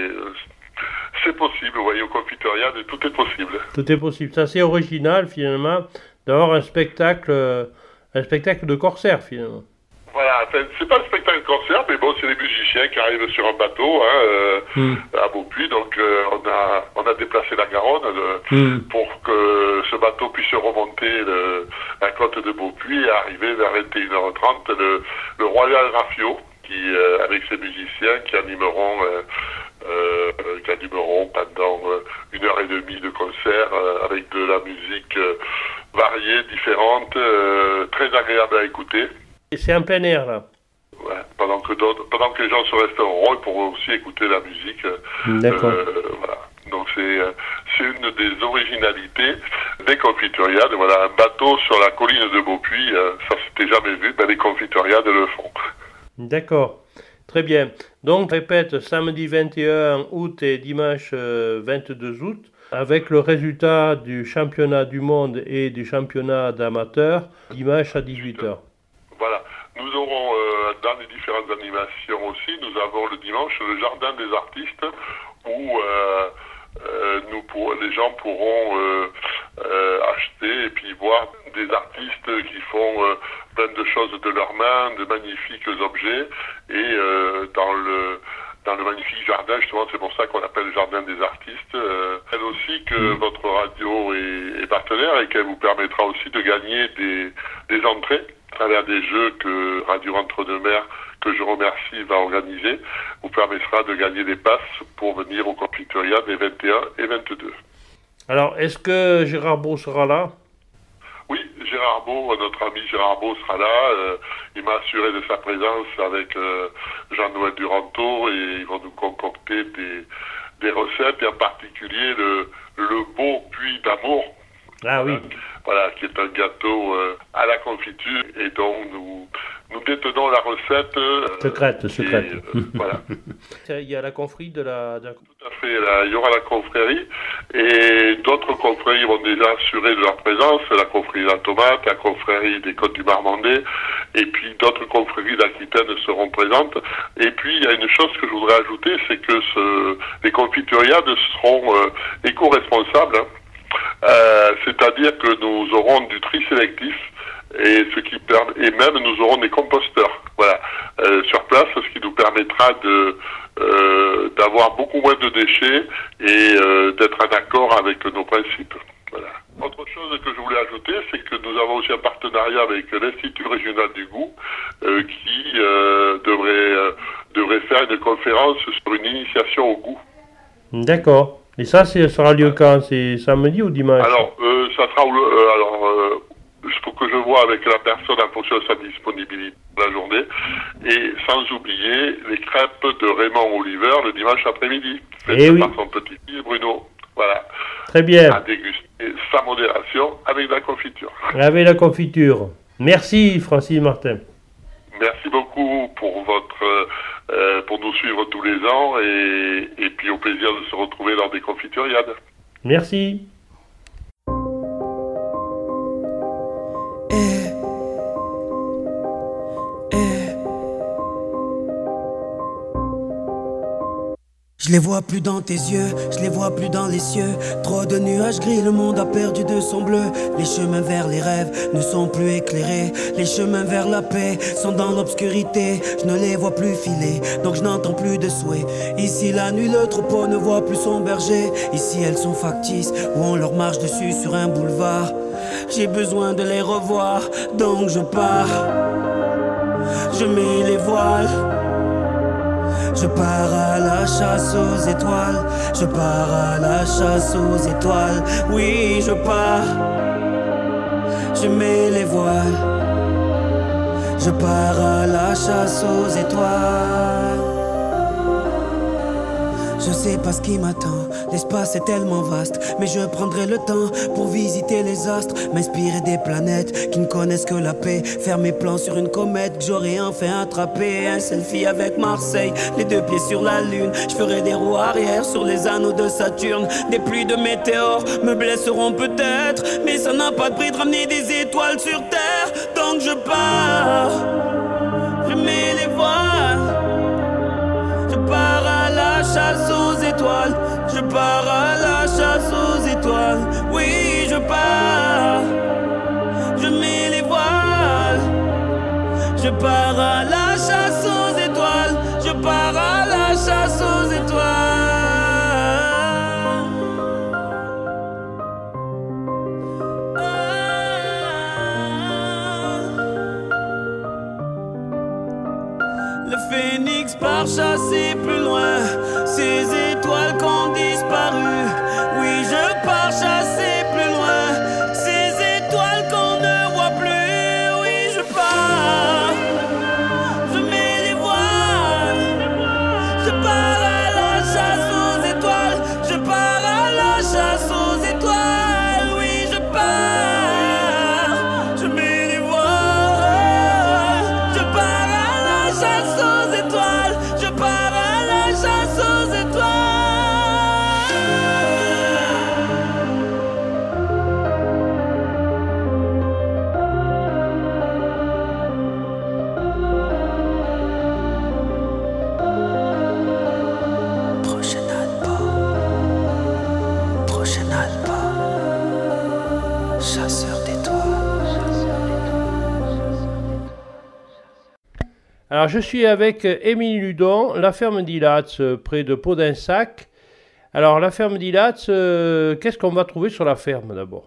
S5: c'est possible, vous voyez, au confituriade, tout est possible.
S1: Tout est possible, c'est assez original finalement d'avoir un spectacle de corsaire finalement.
S5: Voilà, enfin, c'est pas un spectacle concert, mais bon, c'est les musiciens qui arrivent sur un bateau à Beaupuy, donc on a déplacé la Garonne pour que ce bateau puisse remonter la côte de Beaupuy et arriver vers 21h30 le Royal Rafio, qui avec ses musiciens qui animeront pendant 1h30 de concert avec de la musique variée, différente, très agréable à écouter.
S1: Et c'est en plein air, là.
S5: Ouais, pendant que les gens se resteront, ils pourront aussi écouter la musique.
S1: D'accord.
S5: Voilà. Donc c'est une des originalités des Confituriades. Voilà, un bateau sur la colline de Beaupuy, ça s'était jamais vu, les Confituriades le font.
S1: D'accord. Très bien. Donc, répète, samedi 21 août et dimanche 22 août, avec le résultat du championnat du monde et du championnat d'amateurs, dimanche à 18h.
S5: Voilà. Nous aurons, dans les différentes animations aussi, nous avons le dimanche le jardin des artistes, où les gens pourront acheter et puis voir des artistes qui font plein de choses de leurs mains, de magnifiques objets, et dans le magnifique jardin, justement, c'est pour ça qu'on appelle le jardin des artistes. Elle aussi que votre radio est partenaire et qu'elle vous permettra aussi de gagner des entrées à travers des jeux que Radio Entre-deux-Mers, que je remercie, va organiser, vous permettra de gagner des passes pour venir au Confituriades les 21 et 22.
S1: Alors, est-ce que Gérard Beau sera là ?
S5: Oui, Gérard Beau, notre ami Gérard Beau sera là. Il m'a assuré de sa présence avec Jean-Noël Duranteau, et ils vont nous concocter des recettes, et en particulier le beau puits d'amour.
S1: Ah oui.
S5: Voilà, qui est un gâteau à la confiture, et dont nous détenons la recette.
S1: Secrète.
S5: Voilà.
S1: Il y a la confrérie de la...
S5: Tout à fait, là, il y aura la confrérie, et d'autres confréries vont déjà assurer de leur présence, la confrérie de la tomate, la confrérie des Côtes du Marmandais, et puis d'autres confréries d'Aquitaine seront présentes. Et puis il y a une chose que je voudrais ajouter, c'est que les confituriades seront éco-responsables, c'est-à-dire que nous aurons du tri sélectif, et et même nous aurons des composteurs, voilà, sur place, ce qui nous permettra d'avoir beaucoup moins de déchets et d'être en accord avec nos principes. Voilà. Autre chose que je voulais ajouter, c'est que nous avons aussi un partenariat avec l'Institut régional du goût qui devrait faire une conférence sur une initiation au goût.
S1: D'accord. Et ça sera lieu quand ? C'est samedi ou dimanche ?
S5: Alors, ça sera il faut que je vois avec la personne en fonction de sa disponibilité de la journée, et sans oublier les crêpes de Raymond Oliver le dimanche après-midi, faites par son petit-fils Bruno. Voilà.
S1: Très bien.
S5: À déguster sans modération avec la confiture.
S1: Avec la confiture. Merci Francis Martin.
S5: Merci beaucoup pour pour nous suivre tous les ans, et puis au plaisir de se retrouver lors des confituriades.
S1: Merci.
S6: Je les vois plus dans tes yeux, je les vois plus dans les cieux. Trop de nuages gris, le monde a perdu de son bleu. Les chemins vers les rêves ne sont plus éclairés. Les chemins vers la paix sont dans l'obscurité. Je ne les vois plus filer, donc je n'entends plus de souhaits. Ici la nuit, le troupeau ne voit plus son berger. Ici elles sont factices, où on leur marche dessus sur un boulevard. J'ai besoin de les revoir, donc je pars. Je mets les voiles. Je pars à la chasse aux étoiles. Je pars à la chasse aux étoiles. Oui, je pars. Je mets les voiles. Je pars à la chasse aux étoiles. Je sais pas ce qui m'attend, l'espace est tellement vaste. Mais je prendrai le temps pour visiter les astres, m'inspirer des planètes qui ne connaissent que la paix. Faire mes plans sur une comète que j'aurais enfin attrapé. Un selfie avec Marseille, les deux pieds sur la lune. Je ferai des roues arrière sur les anneaux de Saturne. Des pluies de météores me blesseront peut-être, mais ça n'a pas de prix de ramener des étoiles sur terre. Donc je pars, je mets les voiles. Je pars à la chasse aux étoiles. Je pars à la chasse aux étoiles. Oui, je pars. Je mets les voiles. Je Je pars à la chasse aux étoiles. Je pars à la chasse aux étoiles. Le phénix part chasser plus loin ces étoiles qui ont disparu. Oui, je pars chasser plus loin ces étoiles qu'on ne voit plus. Oui, je pars, je mets les voiles. Je pars à la chasse aux étoiles. Je pars à la chasse aux étoiles. Oui, je pars, je mets les voiles. Je pars à la chasse aux étoiles. Je pars à la chasse aux étoiles. Prochain album, chasseur d'étoiles.
S1: Alors je suis avec Émilie Ludon, la ferme d'Ilatz, près de Pau-d'Insac. Alors la ferme d'Ilatz, qu'est-ce qu'on va trouver sur la ferme d'abord?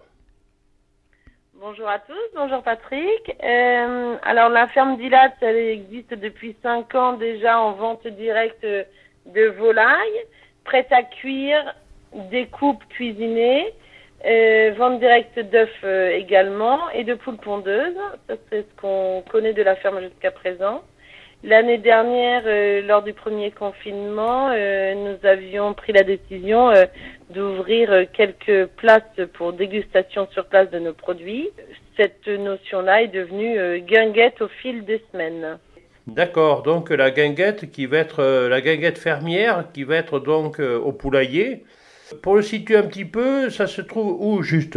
S7: Bonjour à tous, bonjour Patrick. Alors la ferme d'Ilatz, elle existe depuis 5 ans déjà en vente directe de volailles, prête à cuire, découpe cuisinée, vente directe d'œufs également et de poules pondeuses. Ça c'est ce qu'on connaît de la ferme jusqu'à présent. L'année dernière, lors du premier confinement, nous avions pris la décision d'ouvrir quelques places pour dégustation sur place de nos produits. Cette notion-là est devenue guinguette au fil des semaines.
S1: D'accord, donc la guinguette qui va être la guinguette fermière qui va être donc au poulailler. Pour le situer un petit peu, ça se trouve où juste?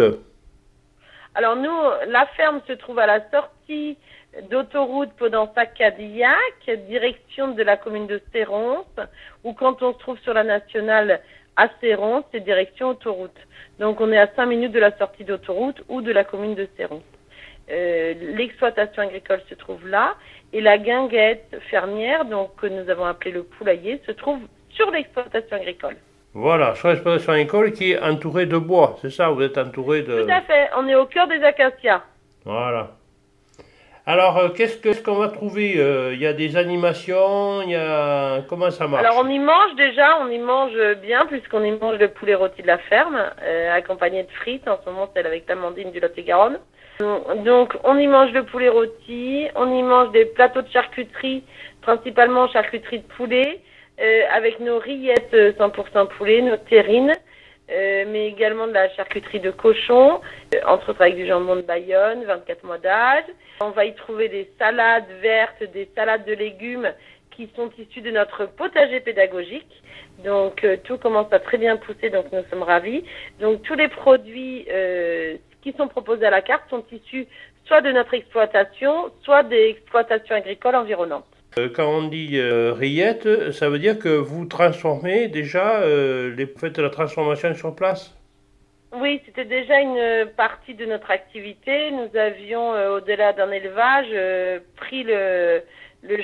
S7: Alors nous, la ferme se trouve à la sortie d'autoroute Pau-d'Ensac-Cadillac, direction de la commune de Céronce, ou quand on se trouve sur la nationale à Céronce, c'est direction autoroute. Donc on est à 5 minutes de la sortie d'autoroute ou de la commune de Céronce. L'exploitation agricole se trouve là, et la guinguette fermière, donc que nous avons appelée le poulailler, se trouve sur l'exploitation agricole.
S1: Voilà, sur l'exploitation agricole qui est entourée de bois, c'est ça? Vous êtes entouré de...
S7: Tout à fait, on est au cœur des acacias.
S1: Voilà. Alors, qu'est-ce qu'on va trouver? Il y a des animations, comment ça marche?
S7: Alors on y mange déjà, on y mange bien puisqu'on y mange le poulet rôti de la ferme, accompagné de frites, en ce moment c'est avec l'amandine du Lot-et-Garonne. Donc on y mange le poulet rôti, on y mange des plateaux de charcuterie, principalement charcuterie de poulet, avec nos rillettes 100% poulet, nos terrines, mais également de la charcuterie de cochon, entre autres avec du jambon de Bayonne, 24 mois d'âge. On va y trouver des salades vertes, des salades de légumes qui sont issues de notre potager pédagogique. Donc tout commence à très bien pousser, donc nous sommes ravis. Donc tous les produits qui sont proposés à la carte sont issus soit de notre exploitation, soit des exploitations agricoles environnantes.
S1: Quand on dit rillettes, ça veut dire que vous transformez déjà, vous faites la transformation sur place?
S7: Oui, c'était déjà une partie de notre activité. Nous avions, au-delà d'un élevage, fait le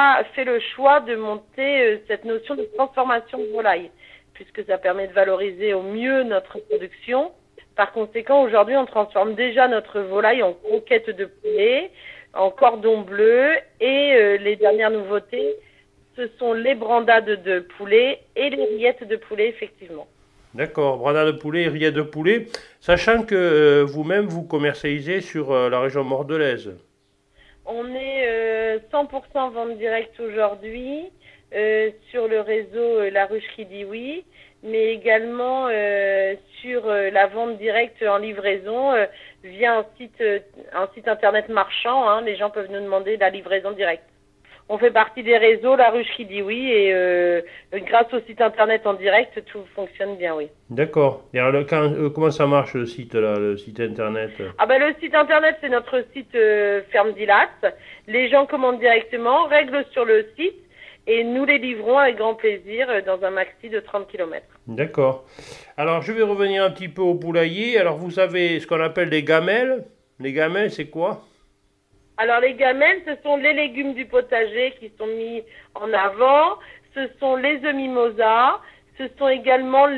S7: choix de monter cette notion de transformation de volaille, puisque ça permet de valoriser au mieux notre production. Par conséquent, aujourd'hui, on transforme déjà notre volaille en croquettes de poulet, en cordon bleu, et les dernières nouveautés, ce sont les brandades de poulet et les rillettes de poulet, effectivement.
S1: D'accord, brandade de poulet et rillettes de poulet, sachant que vous-même vous commercialisez sur la région bordelaise.
S7: On est 100% vente directe aujourd'hui sur le réseau La Rucherie dit oui, mais également sur la vente directe en livraison via un site internet marchand. Hein, les gens peuvent nous demander la livraison directe. On fait partie des réseaux La Rucherie dit oui et grâce au site internet en direct, tout fonctionne bien, oui.
S1: D'accord. Et alors, comment ça marche le site internet?
S7: Ah ben, le site internet, c'est notre site Ferme d'Ilatz. Les gens commandent directement, règlent sur le site et nous les livrons avec grand plaisir dans un maxi de 30 km.
S1: D'accord. Alors, je vais revenir un petit peu au poulailler. Alors, vous avez ce qu'on appelle des gamelles. Les gamelles, c'est quoi?
S7: Alors les gamelles, ce sont les légumes du potager qui sont mis en avant, ce sont les œufs mimosa, ce sont également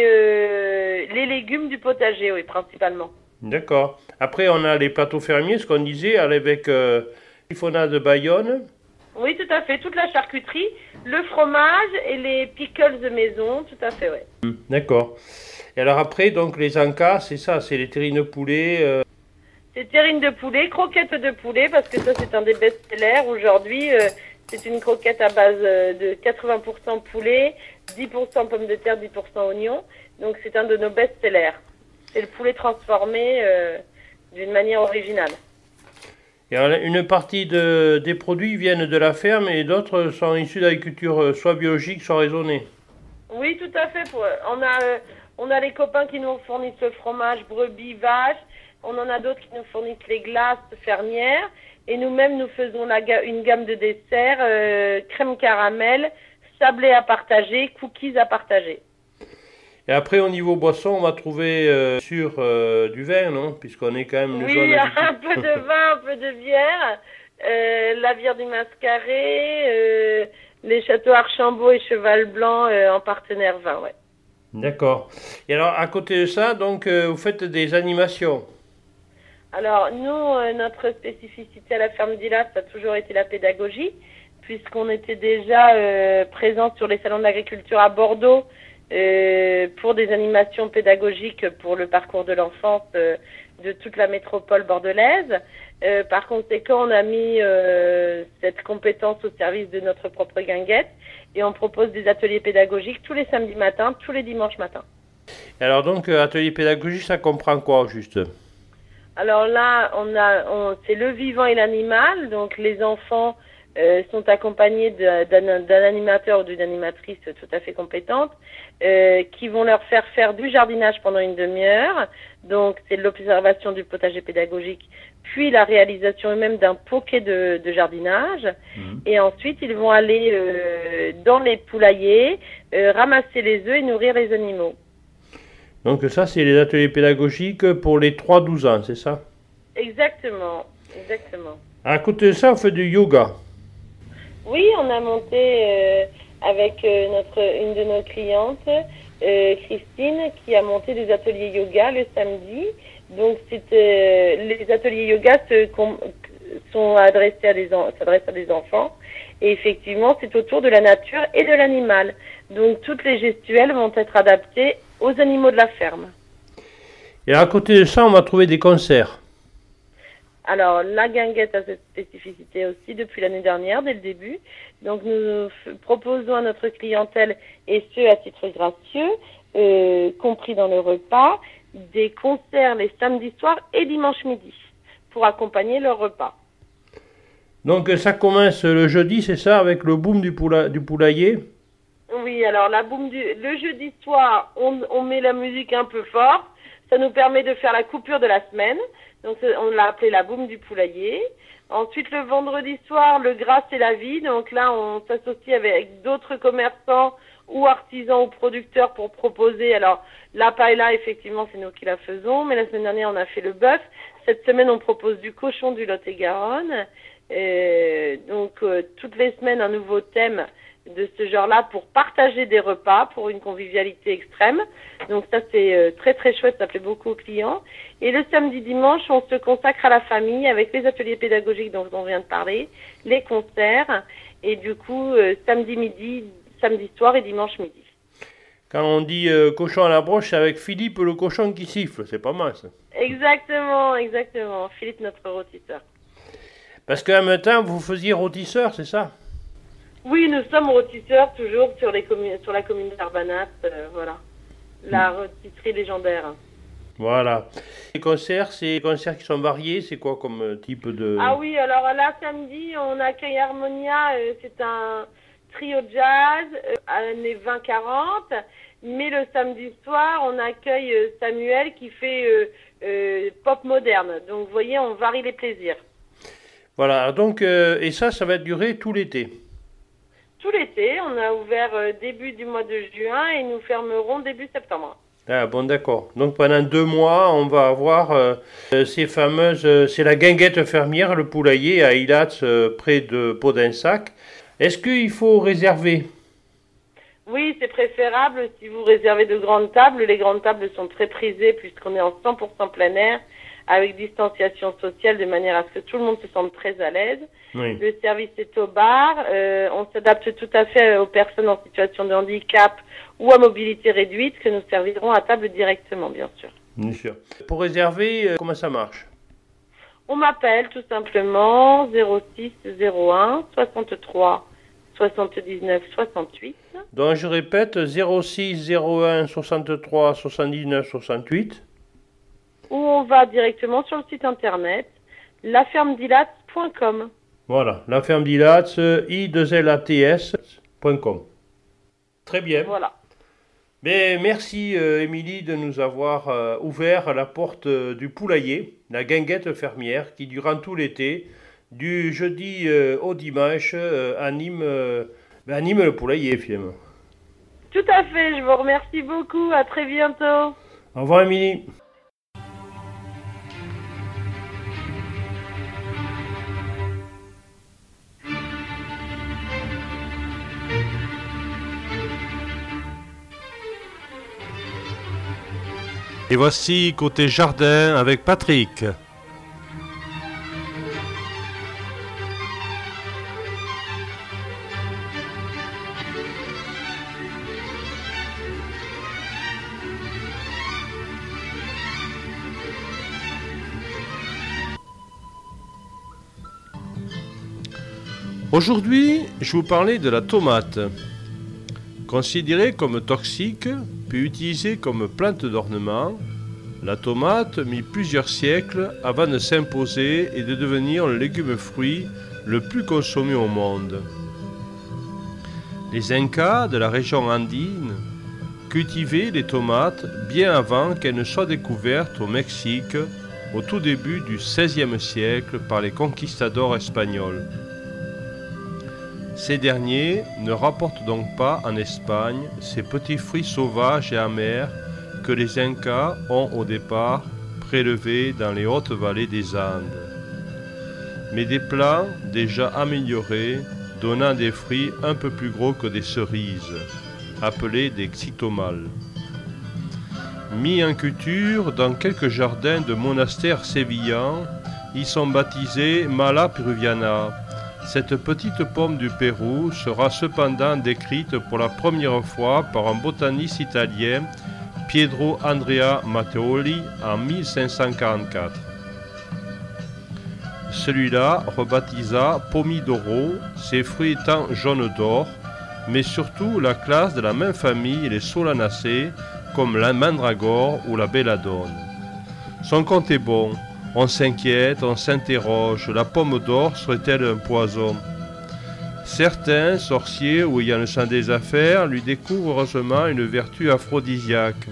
S7: les légumes du potager, oui, principalement.
S1: D'accord. Après, on a les plateaux fermiers, ce qu'on disait, avec Siphonade de Bayonne.
S7: Oui, tout à fait, toute la charcuterie, le fromage et les pickles de maison, tout à fait, oui.
S1: D'accord. Et alors après, donc les encas, c'est ça, c'est les terrines de poulet.
S7: C'est terrine de poulet, croquettes de poulet, parce que ça c'est un des best-sellers aujourd'hui. C'est une croquette à base de 80% poulet, 10% pommes de terre, 10% oignons. Donc c'est un de nos best-sellers. C'est le poulet transformé d'une manière originale.
S1: Et alors, une partie des produits viennent de la ferme et d'autres sont issus d'agriculture soit biologique, soit raisonnée.
S7: Oui, tout à fait. On a les copains qui nous fournissent le fromage, brebis, vache. On en a d'autres qui nous fournissent les glaces fermières. Et nous-mêmes, nous faisons une gamme de desserts, crème caramel, sablé à partager, cookies à partager.
S1: Et après, au niveau boisson, on va trouver du vin, non? Puisqu'on est quand même une zone...
S7: Oui, un peu de vin, un peu de bière. La bière du Mascaret, les châteaux Archambault et Cheval Blanc en partenaire vin, ouais.
S1: D'accord. Et alors, à côté de ça, donc, vous faites des animations.
S7: Alors, nous, notre spécificité à la ferme d'Ilas, ça a toujours été la pédagogie, puisqu'on était déjà présents sur les salons de l'agriculture à Bordeaux pour des animations pédagogiques pour le parcours de l'enfance de toute la métropole bordelaise. Par conséquent, on a mis cette compétence au service de notre propre guinguette et on propose des ateliers pédagogiques tous les samedis matins, tous les dimanches matins.
S1: Et alors donc, atelier pédagogique, ça comprend quoi, juste?
S7: Alors là, c'est le vivant et l'animal. Donc les enfants sont accompagnés d'un animateur ou d'une animatrice tout à fait compétente qui vont leur faire du jardinage pendant une demi-heure. Donc c'est l'observation du potager pédagogique, puis la réalisation eux-mêmes d'un poquet de jardinage. Et ensuite, ils vont aller dans les poulaillers, ramasser les œufs et nourrir les animaux.
S1: Donc ça, c'est les ateliers pédagogiques pour les 3-12 ans, c'est ça?
S7: Exactement, exactement.
S1: À côté de ça, on fait du yoga.
S7: Oui, on a monté avec une de nos clientes, Christine, qui a monté des ateliers yoga le samedi. Donc les ateliers yoga sont s'adressent à des enfants. Et effectivement, c'est autour de la nature et de l'animal. Donc toutes les gestuelles vont être adaptées aux animaux de la ferme.
S1: Et à côté de ça, on va trouver des concerts.
S7: Alors, la guinguette a cette spécificité aussi depuis l'année dernière, dès le début. Donc, nous proposons à notre clientèle, et ce à titre gracieux, compris dans le repas, des concerts les samedis soirs et dimanche midi, pour accompagner leur repas.
S1: Donc, ça commence le jeudi, c'est ça, avec le boom du poulailler?
S7: Oui, alors le jeudi soir, on met la musique un peu fort. Ça nous permet de faire la coupure de la semaine. Donc on l'a appelé la boum du poulailler. Ensuite, le vendredi soir, le gras c'est la vie. Donc là, on s'associe avec d'autres commerçants ou artisans ou producteurs pour proposer. Alors, la paella, effectivement, c'est nous qui la faisons. Mais la semaine dernière, on a fait le bœuf. Cette semaine, on propose du cochon du Lot-et-Garonne. Donc, toutes les semaines, un nouveau thème de ce genre-là pour partager des repas, pour une convivialité extrême. Donc ça, c'est très très chouette, ça plaît beaucoup aux clients. Et le samedi dimanche, on se consacre à la famille avec les ateliers pédagogiques dont on vient de parler, les concerts, et du coup, samedi midi, samedi soir et dimanche midi.
S1: Quand on dit cochon à la broche, c'est avec Philippe le cochon qui siffle, c'est pas mal ça.
S7: Exactement, exactement. Philippe, notre rôtisseur.
S1: Parce qu'en même temps, vous faisiez rôtisseur, c'est ça?
S7: Oui, nous sommes rôtisseurs toujours sur la commune d'Arbanat, voilà. La rôtisserie légendaire.
S1: Voilà. Les concerts, c'est des concerts qui sont variés, c'est quoi comme type de...
S7: Ah oui, alors là, samedi, on accueille Harmonia, c'est un trio jazz, années 20-40, mais le samedi soir, on accueille Samuel qui fait pop moderne. Donc, vous voyez, on varie les plaisirs.
S1: Voilà, donc, et ça va durer tout l'été.
S7: Tout l'été, on a ouvert début du mois de juin et nous fermerons début septembre.
S1: Ah bon, d'accord. Donc pendant 2 mois, on va avoir ces fameuses... c'est la guinguette fermière, le poulailler à Ilhatz, près de Podensac. Est-ce qu'il faut réserver?
S7: Oui, c'est préférable si vous réservez de grandes tables. Les grandes tables sont très prisées puisqu'on est en 100% plein air, avec distanciation sociale, de manière à ce que tout le monde se sente très à l'aise.
S1: Oui.
S7: Le service est au bar. On s'adapte tout à fait aux personnes en situation de handicap ou à mobilité réduite que nous servirons à table directement, bien sûr.
S1: Bien sûr. Pour réserver, comment ça marche?
S7: On m'appelle tout simplement 06 01 63 79 68.
S1: Donc je répète, 06 01 63 79 68.
S7: Ou on va directement sur le site internet lafermedilats.com.
S1: Voilà, la ferme d'Ilhatz, i2lats.com. Très bien.
S7: Voilà.
S1: Mais merci Émilie de nous avoir ouvert la porte du poulailler, la guinguette fermière, qui durant tout l'été, du jeudi au dimanche, anime le poulailler finalement.
S7: Tout à fait, je vous remercie beaucoup, à très bientôt.
S1: Au revoir Émilie.
S8: Et voici côté jardin avec Patrick. Aujourd'hui, je vous parlais de la tomate. Considérée comme toxique, puis utilisée comme plante d'ornement, la tomate mit plusieurs siècles avant de s'imposer et de devenir le légume-fruit le plus consommé au monde. Les Incas de la région andine cultivaient les tomates bien avant qu'elles ne soient découvertes au Mexique au tout début du XVIe siècle par les conquistadors espagnols. Ces derniers ne rapportent donc pas en Espagne ces petits fruits sauvages et amers que les Incas ont au départ prélevés dans les hautes vallées des Andes, mais des plants déjà améliorés donnant des fruits un peu plus gros que des cerises, appelés des xytomales. Mis en culture dans quelques jardins de monastères sévillans, ils sont baptisés Mala peruviana. Cette petite pomme du Pérou sera cependant décrite pour la première fois par un botaniste italien, Pietro Andrea Matteoli, en 1544. Celui-là rebaptisa Pomidoro, ses fruits étant jaunes d'or, mais surtout la classe de la même famille, les Solanacées, comme la mandragore ou la belladone. Son compte est bon. On s'inquiète, on s'interroge, la pomme d'or serait-elle un poison? Certains sorciers ou ayant le sens des affaires lui découvrent heureusement une vertu aphrodisiaque.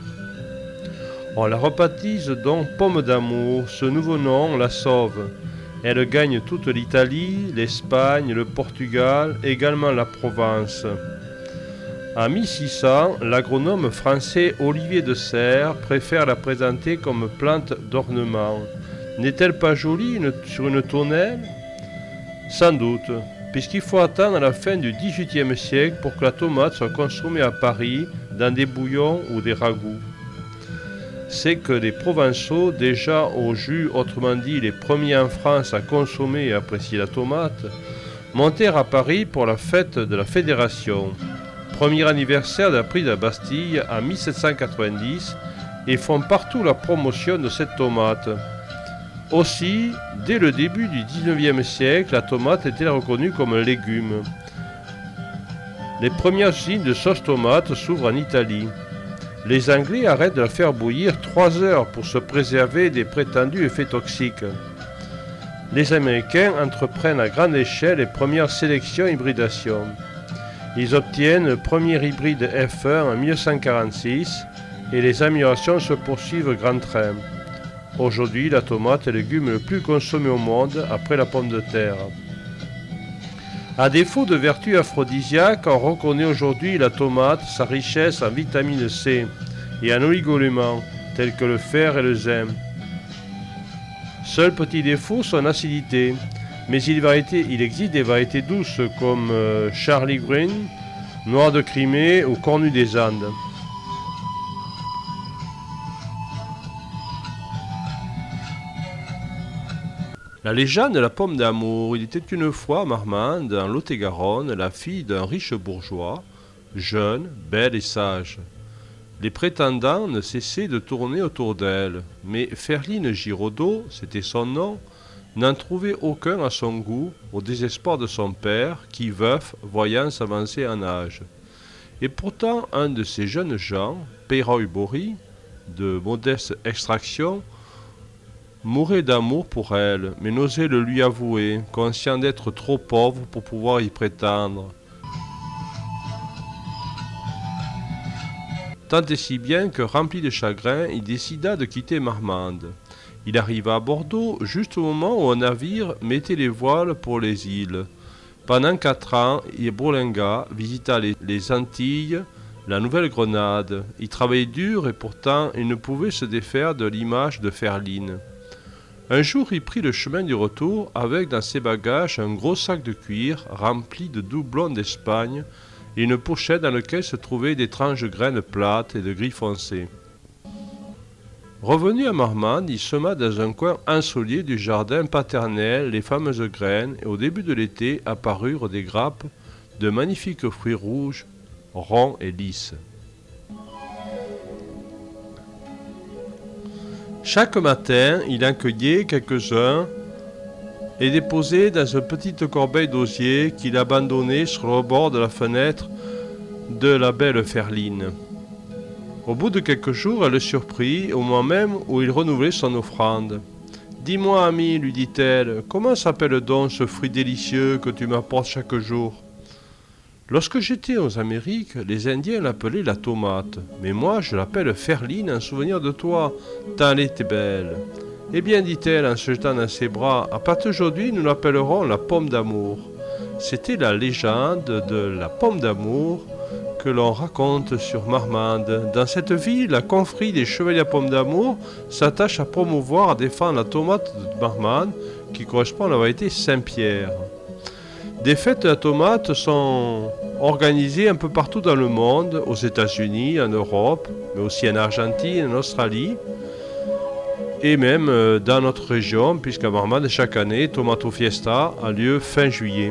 S8: On la rebaptise donc pomme d'amour, ce nouveau nom la sauve. Elle gagne toute l'Italie, l'Espagne, le Portugal, également la Provence. En 1600, l'agronome français Olivier de Serres préfère la présenter comme plante d'ornement. N'est-elle pas jolie sur une tonnelle? Sans doute, puisqu'il faut attendre la fin du XVIIIe siècle pour que la tomate soit consommée à Paris dans des bouillons ou des ragoûts. C'est que les Provençaux, déjà au jus, autrement dit les premiers en France à consommer et apprécier la tomate, montèrent à Paris pour la fête de la Fédération. Premier anniversaire de la prise de la Bastille en 1790 et font partout la promotion de cette tomate. Aussi, dès le début du XIXe siècle, la tomate était reconnue comme un légume. Les premières usines de sauce tomate s'ouvrent en Italie. Les Anglais arrêtent de la faire bouillir 3 heures pour se préserver des prétendus effets toxiques. Les Américains entreprennent à grande échelle les premières sélections et hybridations. Ils obtiennent le premier hybride F1 en 1946 et les améliorations se poursuivent grand train. Aujourd'hui, la tomate est le légume le plus consommé au monde après la pomme de terre. À défaut de vertus aphrodisiaques, on reconnaît aujourd'hui la tomate, sa richesse en vitamine C, et en oligoéléments, tels que le fer et le zinc. Seul petit défaut, son acidité. Mais il existe des variétés douces comme Charlie Green, Noir de Crimée ou Cornu des Andes. La légende de la pomme d'amour. Il était une fois à Marmande, en Lot-et-Garonne, la fille d'un riche bourgeois, jeune, belle et sage. Les prétendants ne cessaient de tourner autour d'elle, mais Ferline Giraudot, c'était son nom, n'en trouvait aucun à son goût, au désespoir de son père, qui, veuf, voyant s'avancer en âge. Et pourtant, un de ces jeunes gens, Peyroy-Bory, de modeste extraction, mourait d'amour pour elle, mais n'osait le lui avouer, conscient d'être trop pauvre pour pouvoir y prétendre. Tant et si bien que, rempli de chagrin, il décida de quitter Marmande. Il arriva à Bordeaux juste au moment où un navire mettait les voiles pour les îles. Pendant 4 ans, il bourlingua, visita les Antilles, la Nouvelle-Grenade. Il travaillait dur et pourtant il ne pouvait se défaire de l'image de Ferline. Un jour, il prit le chemin du retour avec dans ses bagages un gros sac de cuir rempli de doublons d'Espagne et une pochette dans laquelle se trouvaient d'étranges graines plates et de gris foncé. Revenu à Marmande, il sema dans un coin ensoleillé du jardin paternel les fameuses graines et au début de l'été apparurent des grappes de magnifiques fruits rouges, ronds et lisses. Chaque matin, il en cueillait quelques-uns et déposait dans une petite corbeille d'osier qu'il abandonnait sur le bord de la fenêtre de la belle Ferline. Au bout de quelques jours, elle le surprit, au moment même où il renouvelait son offrande. « Dis-moi, ami, lui dit-elle, comment s'appelle donc ce fruit délicieux que tu m'apportes chaque jour ?»« Lorsque j'étais aux Amériques, les Indiens l'appelaient la tomate, mais moi je l'appelle Ferline en souvenir de toi, tant elle était belle. » « Eh bien, dit-elle en se jetant dans ses bras, à partir d'aujourd'hui, nous l'appellerons la pomme d'amour. » C'était la légende de la pomme d'amour que l'on raconte sur Marmande. Dans cette ville, la confrérie des Chevaliers à Pomme d'Amour s'attache à promouvoir, à défendre la tomate de Marmande, qui correspond à la variété Saint-Pierre. Des fêtes de la tomate sont organisées un peu partout dans le monde, aux États-Unis, en Europe, mais aussi en Argentine, en Australie, et même dans notre région, puisqu'à Marmande, chaque année, Tomato Fiesta a lieu fin juillet.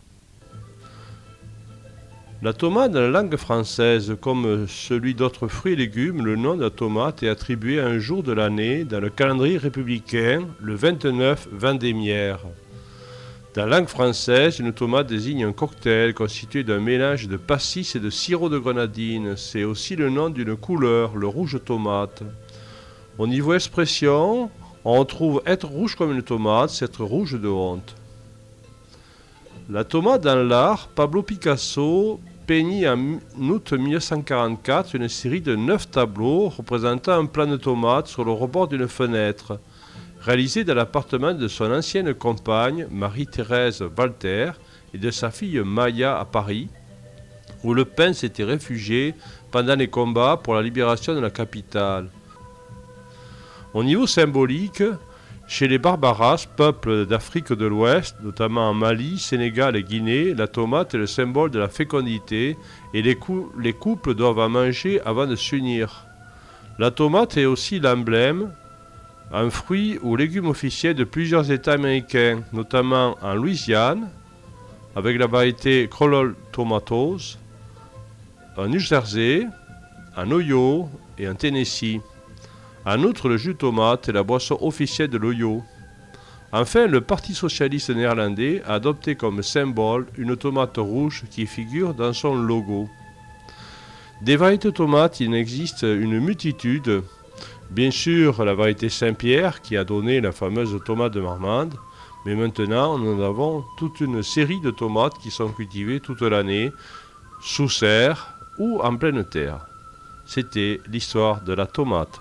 S8: La tomate dans la langue française, comme celui d'autres fruits et légumes, le nom de la tomate est attribué à un jour de l'année dans le calendrier républicain, le 29 Vendémiaire. Dans la langue française, une tomate désigne un cocktail constitué d'un mélange de pastis et de sirop de grenadine. C'est aussi le nom d'une couleur, le rouge tomate. Au niveau expression, on retrouve être rouge comme une tomate, c'est être rouge de honte. La tomate dans l'art, Pablo Picasso peignit en août 1944 une série de 9 tableaux représentant un plant de tomate sur le rebord d'une fenêtre, réalisé dans l'appartement de son ancienne compagne, Marie-Thérèse Walter, et de sa fille Maya à Paris, où le peintre s'était réfugié pendant les combats pour la libération de la capitale. Au niveau symbolique, chez les Barbaras, peuple d'Afrique de l'Ouest, notamment en Mali, Sénégal et Guinée, la tomate est le symbole de la fécondité et les couples doivent en manger avant de s'unir. La tomate est aussi l'emblème, un fruit ou légume officiel de plusieurs États américains, notamment en Louisiane, avec la variété Crolol Tomatoes, en New Jersey, en Ohio et en Tennessee. En outre, le jus de tomate est la boisson officielle de l'Ohio. Enfin, le Parti socialiste néerlandais a adopté comme symbole une tomate rouge qui figure dans son logo. Des variétés de tomates, il en existe une multitude. Bien sûr, la variété Saint-Pierre qui a donné la fameuse tomate de Marmande, mais maintenant, nous avons toute une série de tomates qui sont cultivées toute l'année, sous serre ou en pleine terre. C'était l'histoire de la tomate.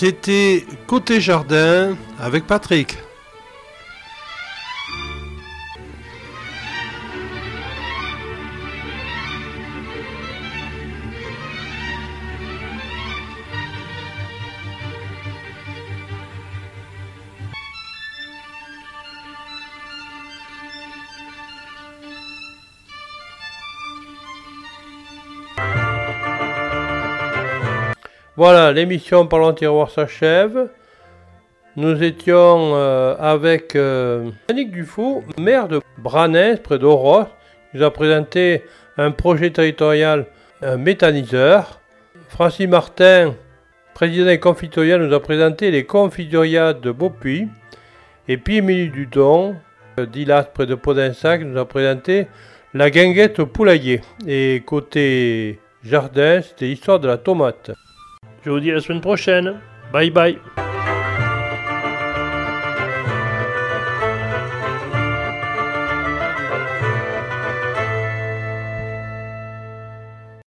S8: C'était Côté Jardin avec Patrick.
S1: Voilà, l'émission Parlons Terroir s'achève. Nous étions avec Yannick Dufault, maire de Branès, près d'Oros, qui nous a présenté un projet territorial, un méthaniseur. Francis Martin, président des confituriats, nous a présenté les confituriats de Beaupuy. Et puis Émilie Dudon, d'Ilas, près de Podinsac, nous a présenté la guinguette au poulailler. Et côté jardin, c'était l'histoire de la tomate. Je vous dis à la semaine prochaine. Bye bye.